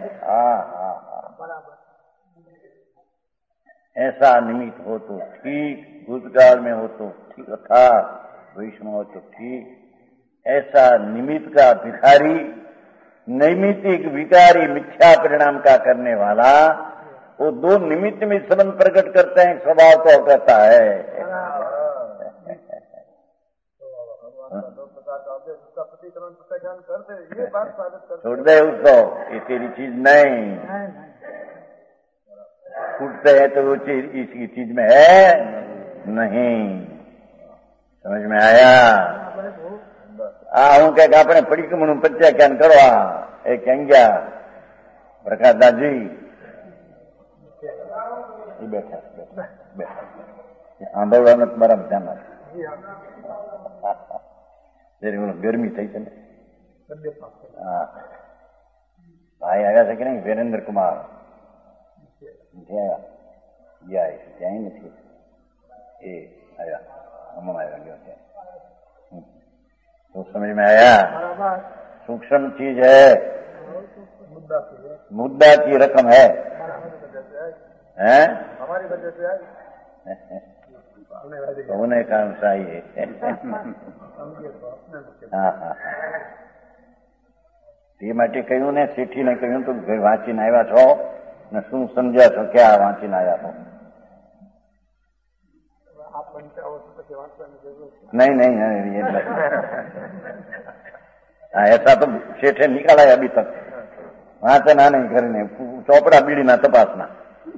ऐसा निमित्त हो तो ठीक, भूतकाल में हो तो ठीक था, भविष्य में हो तो ठीक। ऐसा निमित्त का भिखारी, नैमित्तिक विकारी मिथ्या परिणाम का करने वाला, वो दो निमित्त में संबंध प्रकट करते हैं, स्वभाव तो कहता है। छोड़ दे उसको, ये तेरी चीज नहीं। छूटते है तो वो चीज इसकी चीज में है नहीं। समझ में आया? हूँ क्या अपने पड़ी के मनु पच्चा क्या करो ए क्या प्रकाश दादी बैठा बैठा बैठा आंदोलन बराबर जाना गर्मी थी है भाई आया था कि नहीं वीरेंद्र कुमार ત્યાં નથી એ આયા હમણાં આવ્યા ગયો છે तो समझ में आया? सूक्ष्म चीज है, मुद्दा की रकम है, हमारी वजह से आई होने का अनुसार है। हाँ हाँ તે માટે કહ્યું ને શેઠીને કહ્યું તો વાંચીને આવ્યા છો ને શું સમજ્યા છો, ક્યાં વાંચીને આવ્યા છો? नहीं नहीं नहीं ऐसा तो सेठे निकाला है अभी तक, वांचना नहीं करने, चौपड़ा बीड़ी ना तपासना।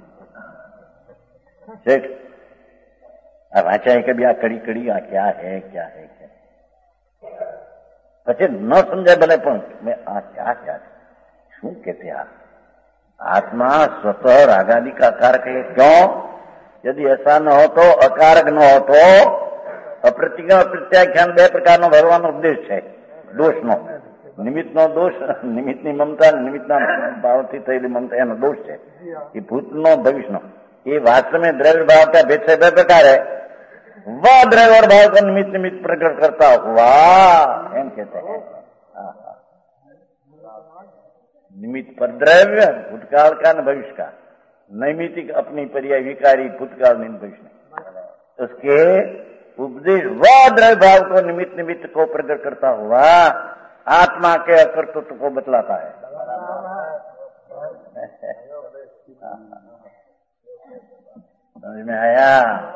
सेठ वांचा है कभी आ कड़ी कड़ी आ क्या है क्या है क्या, पचे न समझाए भले पण मैं आ क्या क्या शू कहते आत्मा स्वतः रागादि का कारक है। क्यों? यदि ऐसा न हो तो, अकारक न हो तो अप्रतिज्ञा प्रत्याख्यान बे प्रकार भगवान उद्देश है। दोष नो निमित्त नो दोष, निमित्त ની મમતા, નિમિત્તના ભાવથી થયેલી મમતા એનો દોષ છે। એ ભૂતનો ભવિષ્યનો ये वास्तव में द्रव्य भाव का भेद से बे प्रकार है। वह द्रव्य और भाव का निमित्त निमित्त प्रकट करता हुआ एम कहते हैं। निमित्त पर द्रव्य भूतकाल का न भविष्य का, नैमित्तिक अपनी पर्याय विकारी भूतकाल में भविष्य, उसके उपदेश वह द्रव्य भाव को निमित्त निमित्त को प्रकट करता हुआ आत्मा के अकर्तृत्व को बतलाता है। समझ में आया?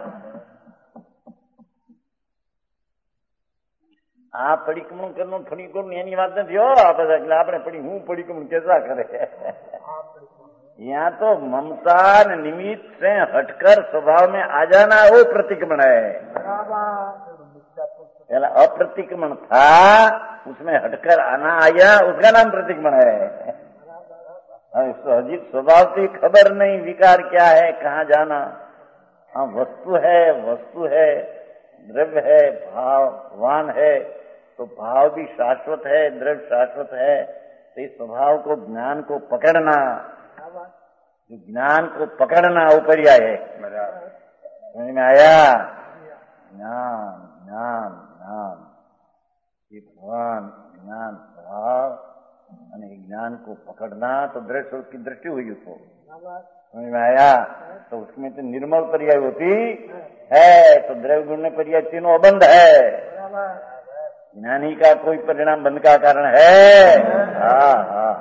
આ પડીકમણું કરનું ફડીકમણું એની વાત નથી હો, એટલે આપણે પડી હું પડીકમણું કેસા કરે। यहाँ तो ममता निमित्त से हटकर स्वभाव में आ जाना वो प्रतिक्रमण है। पहला अप्रतिक्रमण था, उसमें हटकर आना आया, उसका नाम प्रतिक्रमण है। अजीब स्वभाव की खबर नहीं, विकार क्या है, कहाँ जाना। हाँ वस्तु है, द्रव्य है, भाववान है, तो भाव भी शाश्वत है, द्रव्य शाश्वत है। तो इस स्वभाव को, ज्ञान को पकड़ना, ज्ञान को पकड़ना उपरिया है। समझ में आया? ज्ञान ज्ञान ज्ञान ये भगवान ज्ञान भाव અને ज्ञान को पकड़ना तो दृढ़ स्वरूप की दृष्टि हुई उसको। समझ में आया? तो उसमें तो निर्मल पर्याय होती है, तो द्रव्य गुण में पर्याय तीनों अबंध है। ज्ञानी का कोई परिणाम बंध का कारण है। हाँ हाँ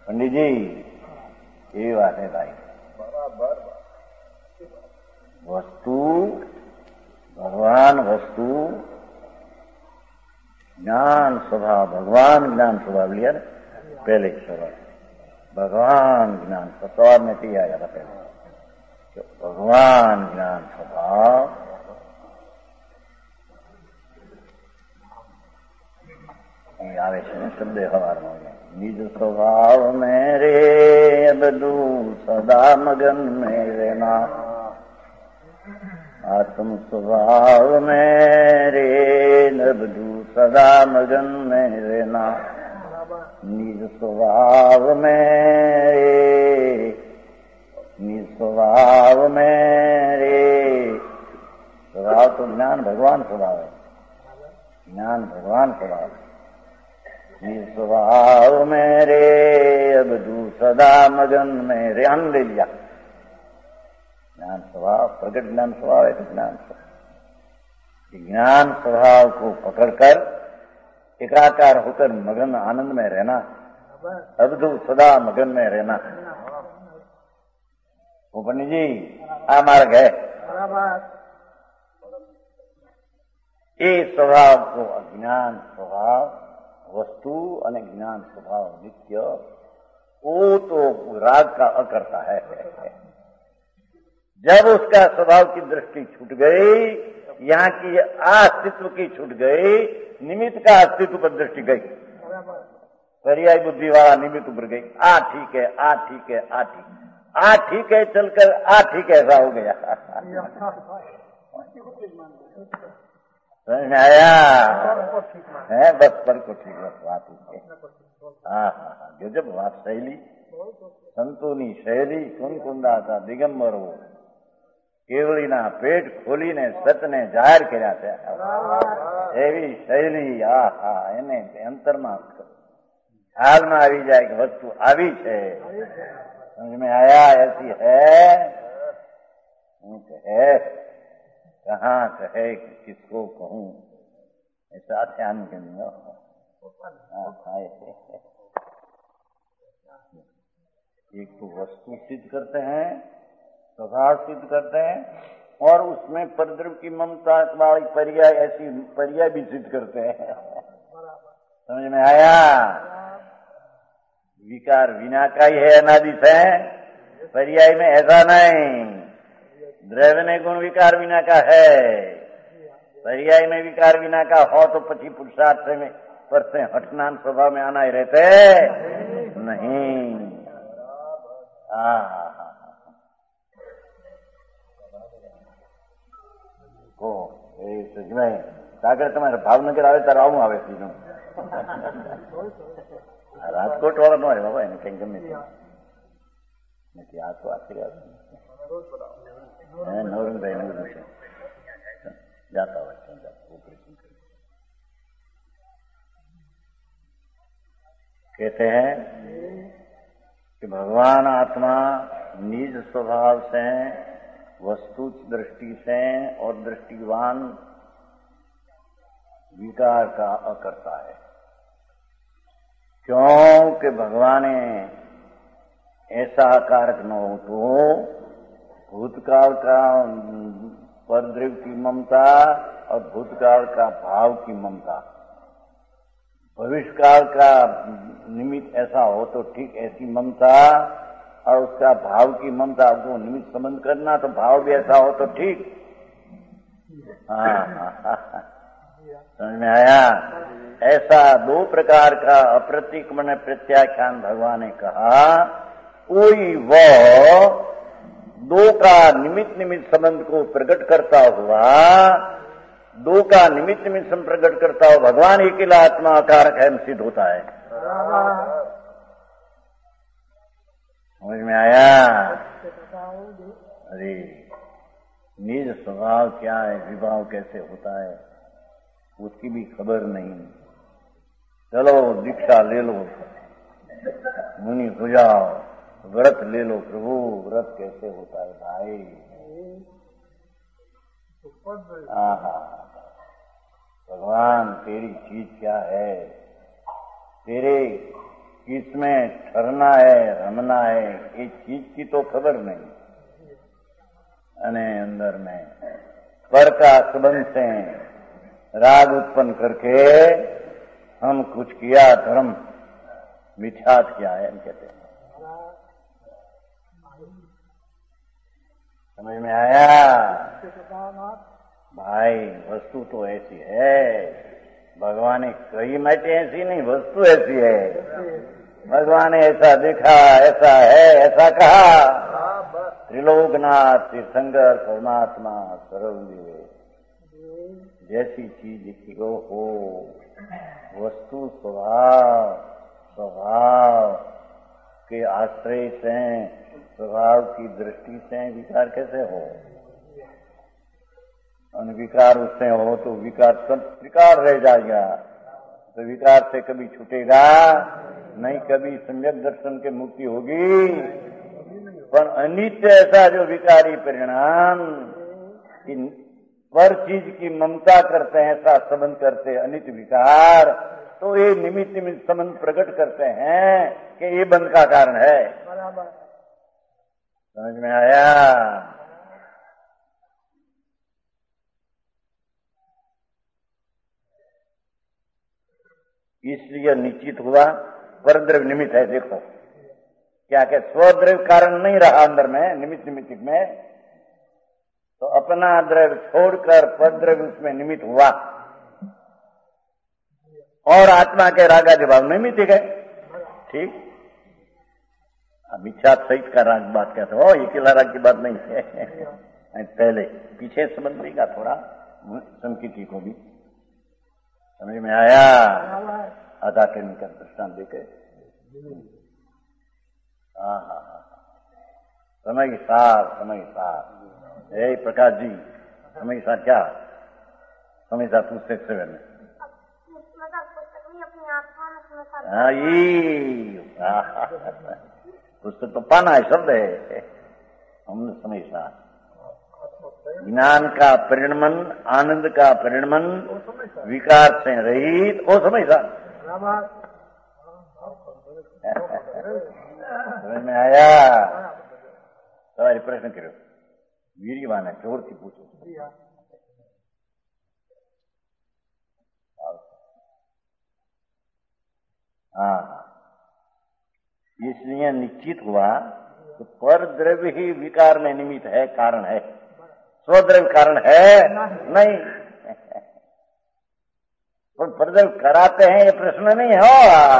पंडित जी ये बात है भाई, वस्तु भगवान, वस्तु ज्ञान स्वभाव, भगवान ज्ञान स्वभाव लिया ना पहले स्वभाव, भगवान ज्ञान स्वभाव में किया जाता पहले, तो भगवान ज्ञान स्वभाव आवे છે શબ્દ હવારમાં નિજ સ્વભાવ મેરે અબદુ સદા મગન મેરે ના आत्म स्वभाव मेरे नबदू सदा मगन में रहना, निज स्वभाव मेरे, निज स्वभाव मेरे, स्वभाव तो ज्ञान भगवान स्वभाव है, ज्ञान भगवान स्वभाव है, निज स्वभाव मेरे अबदू सदा मगन में रहन ले लिया, ज्ञान स्वभाव, प्रकट ज्ञान स्वभाव है, ज्ञान स्वभाव, ज्ञान स्वभाव को पकड़कर एकाकार होकर मगन आनंद में रहना, अबधु सदा मगन में रहना। वो पंडित जी आ मार्ग है, ये स्वभाव को अज्ञान स्वभाव वस्तु અને જ્ઞાન स्वभाव नित्य, वो तो राग का अकर्ता है। जब उसका स्वभाव की दृष्टि छूट गई, यहाँ की अस्तित्व की छूट गई, निमित्त का अस्तित्व पर दृष्टि गई, पर्याय बुद्धि वाला निमित्त उभर गई, आ ठीक है, आ ठीक है, आ ठीक, आ ठीक है चलकर आ ठीक ऐसा हो गया। समझ में आया है? बस पर को ठीक, बस बात है। हाँ हाँ, गजब बात शैली, संतोनी शैली कुंदाता दिगंबर हो, કેવળીના પેટ ખોલીને સતને જાહેર કર્યા છે, એવી શૈલી આહા એને અંતરમાં ખ્યાલમાં આવી જાય કે વસ્તુ આવી છે, સમજ में आया? ऐसी है है, कहाँ कहे किसको कहूँ, ऐसा ध्यान करना। एक तो वस्तु सिद्ध करते हैं, स्वभाव सिद्ध करते हैं, और उसमें परद्रव्य की ममता वाली पर्याय, ऐसी पर्याय भी सिद्ध करते हैं। समझ में आया? विकार विना का ही है, अनादि से, पर्याय में ऐसा नहीं। द्रव्य ने गुण विकार विना का है, पर्याय में विकार विना का हो तो पची पुरुषार्थ में पर से हटनान स्वभाव में आना ही रहते नहीं। સાગર તમારે ભાવનગર આવે ત્યારે આવું આવે સીધું, રાજકોટ વાળા નો આવે બાબા, એને કઈ ગમે નથી, આ તો આશીર્વાદ નવરંગભાઈ ને બધું છે, જાતા હોય ઓપરેશન કરી। कहते हैं कि भगवान आत्मा निज स्वभाव से, वस्तु दृष्टि से और दृष्टिवान विकार का अकर्ता है, क्योंकि भगवान ऐसा कारक न हो तो भूतकाल का परद्रव्य की ममता और भूतकाल का भाव की ममता, भविष्यकाल का निमित्त ऐसा हो तो ठीक ऐसी ममता, और उसका भाव की ममता को निमित्त संबंध करना, तो भाव भी ऐसा हो तो ठीक। हाँ समझ में आया? ऐसा दो प्रकार का अप्रतीक मन प्रत्याख्यान भगवान ने कहा, कोई वह दो का निमित्त निमित्त संबंध को प्रकट करता हुआ, दो का निमित्त निमित्त प्रकट करता हुआ भगवान अकेला आत्मा कारक है सिद्ध होता है। समझ में आया? अरे निज स्वभाव क्या है, विभाव कैसे होता है, उसकी भी खबर नहीं। चलो दीक्षा ले लो, मुनि हो जाओ, व्रत ले लो, प्रभु व्रत कैसे होता है भाई। भगवान तेरी चीज क्या है, तेरे किसमें ठहरना है, रमना है, ये चीज की तो खबर नहीं। अने अंदर में पर का संबंध से राग उत्पन्न करके हम कुछ किया, धर्म मिथ्यात किया है, कहते हैं। समझ में आया भाई? वस्तु तो ऐसी है, भगवान ने कही माटे ऐसी नहीं, वस्तु ऐसी है। भगवान ने ऐसा देखा, ऐसा है, ऐसा कहा। त्रिलोकनाथ तीर्थंकर परमात्मा सर्वदेव, जैसी चीज जो हो, वस्तु स्वभाव के आश्रय से, स्वभाव की दृष्टि से विकार कैसे हो? और विकार उससे हो तो विकार सब विकार रह जाएगा, तो विकार से कभी छूटेगा नहीं, कभी सम्यक दर्शन के मुक्ति होगी। पर अनित्य ऐसा जो विकारी परिणाम, पर चीज की ममता करते हैं, ऐसा संबंध करते हैं अनित्य विकार, तो ये निमित्त निमित्त संबंध प्रकट करते हैं कि ये बंध का कारण है। समझ में आया? इसलिए निश्चित हुआ परद्रव्य निमित्त है। देखो क्या क्या स्वद्रव्य कारण नहीं रहा अंदर में, निमित्त निमित्त में, तो अपना द्रव्य छोड़कर परद्रव्य उसमें निमित्त हुआ, और आत्मा के रागा जवाब निमित्त गए। ठीक, अब इच्छा सहित का राग बात कहते हो, अकेला राग की बात नहीं है। पहले पीछे समझ लेगा थोड़ा संकीर्ति को भी। समझ में आया? आधा करने का दृष्टांत देखे। समय सार ए प्रकाश जी, समय सार क्या? समय सार पूछते सेवन में पुस्तक तो पाना है, शब्द है। हमने समय सार ज्ञान का परिणमन, आनंद का परिणमन, विकार से रहित, वो समय सार। समझ में आया? सवारी प्रश्न करो, वीरवान है, जोर की पूछो। हाँ, इसलिए निश्चित हुआ तो पर द्रव्य ही विकार में निमित्त है, कारण है। स्वद्रव्य कारण है नहीं। और परद्रव्य कराते हैं ये प्रश्न नहीं है।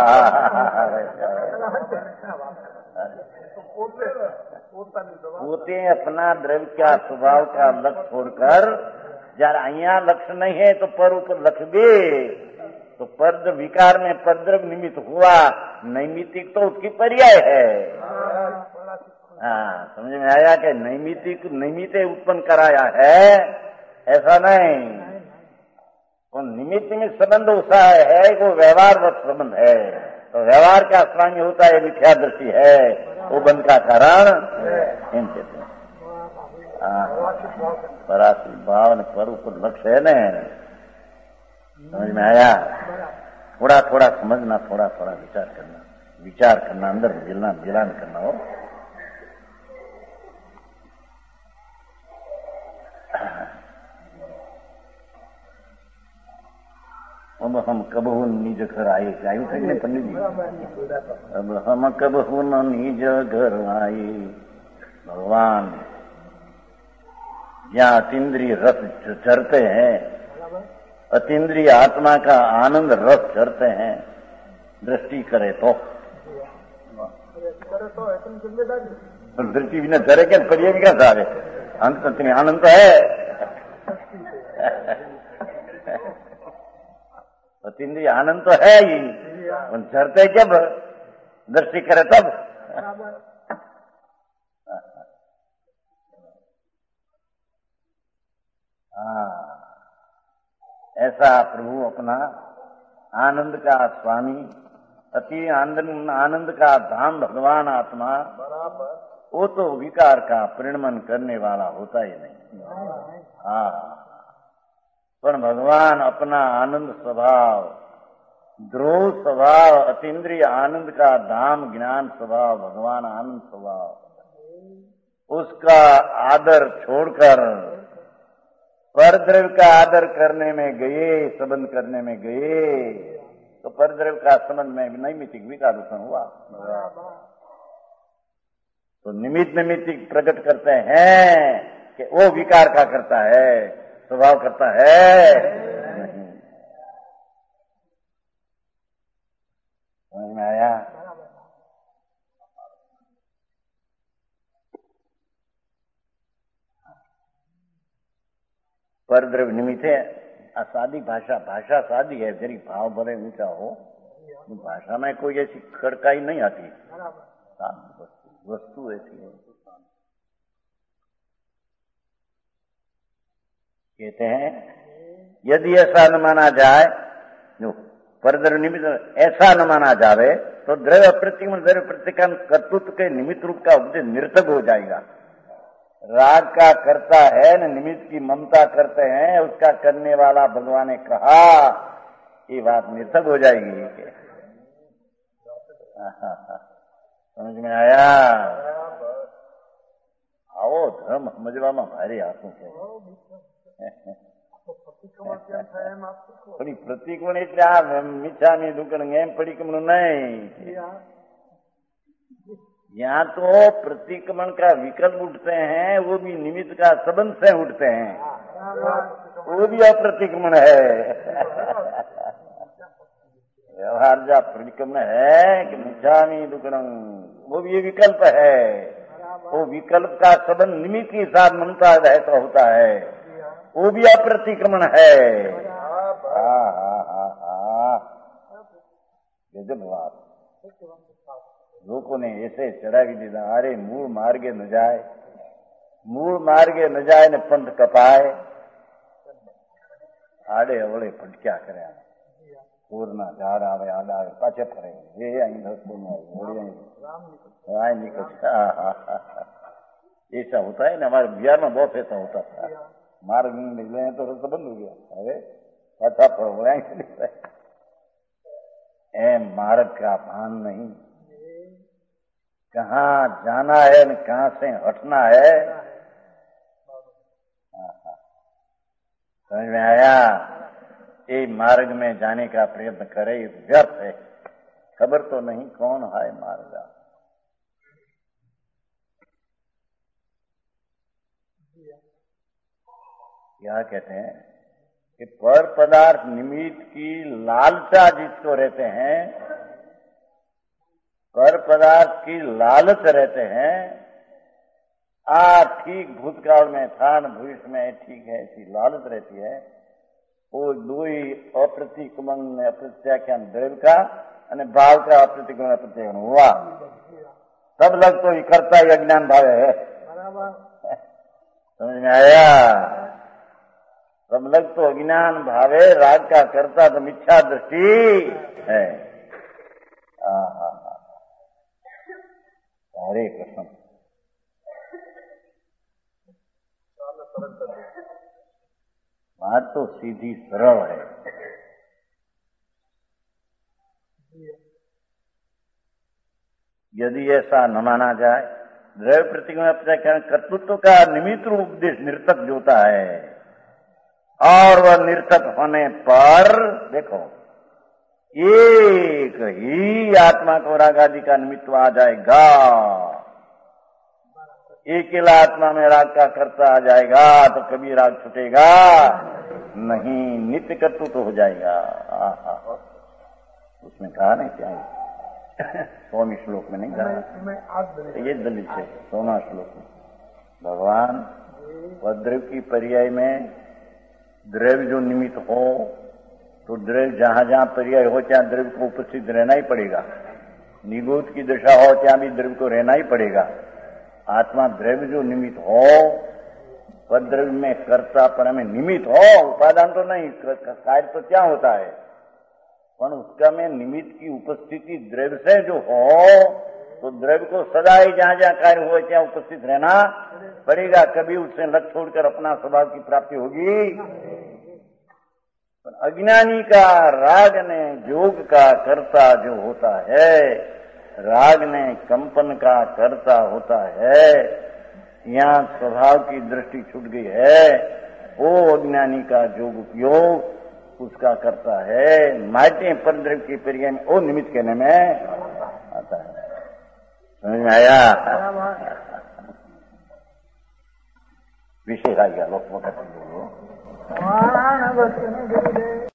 पोते अपना द्रव्य का स्वभाव का लक्ष्य छोड़कर, जरा अहिया लक्ष्य नहीं है तो पर ऊपर लक्ष्य दे, तो पर विकार में परद्रव्य निमित्त हुआ, नैमित्तिक तो उसकी पर्याय है। हाँ, समझ में आया कि नैमित्तिक निमित्त उत्पन्न कराया है, ऐसा नहीं। वो निमित्त में संबंध उसका है, वो व्यवहारवत संबंध है, तो व्यवहार का स्वामी होता है, मिथ्या दृष्टि है, वो बंध का कारण इन कहते हैं। पराश्रित भाव ने पर ऊपर लक्ष्य है न। समझ में आया? थोड़ा थोड़ा समझना, थोड़ा थोड़ा विचार करना, अंदर जिलान करना हो। अब हम कबहू निज घर आए, आयु थे नहीं पंडित जी? अब हम कबहू न निज घर आए, भगवान जहाँ अतीन्द्रिय रस चरते हैं, अतीन्द्रिय आत्मा का आनंद रस चरते हैं, दृष्टि करे तो दृष्टि बिना चरे क्या परिये भी क्या सारे अंत सत्य आनंद तो है। अतीन्द्रिय आनंद तो है ही, चरते जब दृष्टि करे तब। ऐसा प्रभु अपना आनंद का स्वामी, अति आनंद का धाम भगवान आत्मा, वो तो विकार का परिणमन करने वाला होता ही नहीं। हाँ, पर भगवान अपना आनंद स्वभाव ध्रुव स्वभाव अतीन्द्रिय आनंद का धाम ज्ञान स्वभाव भगवान आनंद स्वभाव, उसका आदर छोड़कर परद्रव्य का आदर करने में गए, संबंध करने में गए, तो परद्रव्य का संबंध में नैमित्तिक विकार उत्पन्न हुआ। तो निमित्त नैमित्तिक प्रकट करते हैं कि वो विकार का करता है, स्वभाव करता है नहीं। समझ में आया? परद्रव्य निमित्त है। सादी भाषा सादी है, जरी भाव भले ऊंचा हो, भाषा में कोई ऐसी कड़काई नहीं आती, वस्तु ऐसी है। कहते हैं यदि ऐसा न माना जाए, जो परद्रव्य निमित्त ऐसा न माना जावे, तो द्रव्य प्रतिक्रमण द्रव्य प्रतिक्रमण कर्तृत्व के निमित्त रूप का उपदेश निरर्थक हो जाएगा। राग का करता है न निमित्त की ममता करते हैं, उसका करने वाला भगवान ने कहा, ये बात निरर्थक हो जाएगी। समझ में आया? आओ धर्म समझवा में भारी हाथों છે પણ પ્રતિક્રમણ એટલે આ મીઠાની દુકાન એમ પરિક્રમણ નહીં। यहाँ तो प्रतिक्रमण का विकल्प उठते हैं, वो भी निमित्त का संबंध से उठते हैं, वो भी अप्रतिक्रमण है। व्यवहार जा प्रतिक्रमण है कि मिच्छामि दुक्कडम, वो भी ये विकल्प है। वो विकल्प का संबंध निमित्त के साथ ममता रहता होता है, वो भी अप्रतिक्रमण है। गजब बात। लोगों ने ऐसे चढ़ावी दीधा, अरे मूल मार्गे न जाए, मूल मार्गे न जाए ने पंथ कपाए, आड़े अवड़े भटक्या करे, पूर्णा झाड़ आवे आड़ा आवे पाछे फरे, ये आई आए निकल। ऐसा होता है ना, हमारे बिहार में बहुत ऐसा होता था। मार्ग निकले हैं तो रस्ता बंद हो गया, अरे अच्छा पढ़ मार्ग का भान नहीं, कहाँ जाना है न कहाँ से हटना है। समझ में आया? ये मार्ग में जाने का प्रयत्न करे व्यर्थ है, खबर तो नहीं कौन है मार्ग। क्या कहते हैं कि पर पदार्थ निमित्त की लालसा जिसको रहते हैं, पर पदार्थ की लालच रहते हैं, ठीक भूतकाल में था न भविष्य में ठीक है, ऐसी लालच रहती है। वो दो ही अप्रतिक्रमण अप्रत्याख्यान द्रव्य का और भाव का अप्रतिक्रमण अप्रत्याख्यान हुआ, सब लग तो ही करता ही अज्ञान भाव है। समझ में आया? सब लग तो अज्ञान भावे, राग का करता तो मिथ्या दृष्टि है। हरे कृष्ण। बात तो सीधी सरल है। यदि ऐसा न माना जाए, द्रव्य प्रतिक्रमण कर्तृत्व का निमित्त रूप उपदेश निरर्थक होता है, और वह निरर्थक होने पर देखो एक ही आत्मा को राग आदि का निमित्त आ जाएगा। अकेला आत्मा में राग का कर्ता आ जाएगा तो कभी राग छूटेगा नहीं, नित्य कर्तृत्व तो हो जाएगा। उसमें कहा नहीं क्या 100वें श्लोक में नहीं कहा, ये दलित है 16वां श्लोक में। भगवान द्रव्य की पर्याय में द्रव्य जो निमित्त हो, तो द्रव्य जहां जहां पर्याय हो ત્યાં द्रव्य को उपस्थित रहना ही पड़ेगा। निगूत की दशा हो ત્યાં भी द्रव्य को रहना ही पड़ेगा। आत्मा द्रव्य जो निमित्त हो, द्रव्य में कर्तापण में निमित्त हो, उपादान तो नहीं, कार्य तो क्या होता है, पर उसका में निमित्त की उपस्थिति द्रव्य से जो हो, तो द्रव्य को सदा ही जहां जहां कार्य हो ત્યાં उपस्थित रहना पड़ेगा। कभी उससे लग छोड़कर अपना स्वभाव की प्राप्ति होगी? अज्ञानी का राग ने जोग का कर्ता जो होता है, राग ने कंपन का कर्ता होता है, यहाँ स्वभाव की दृष्टि छूट गई है, वो अज्ञानी का जोग उपयोग उसका करता है। माटे परद्रव्य की पर्याय में वो निमित्त कहने में आता है। समझ में आया? विशेष आ गया लोग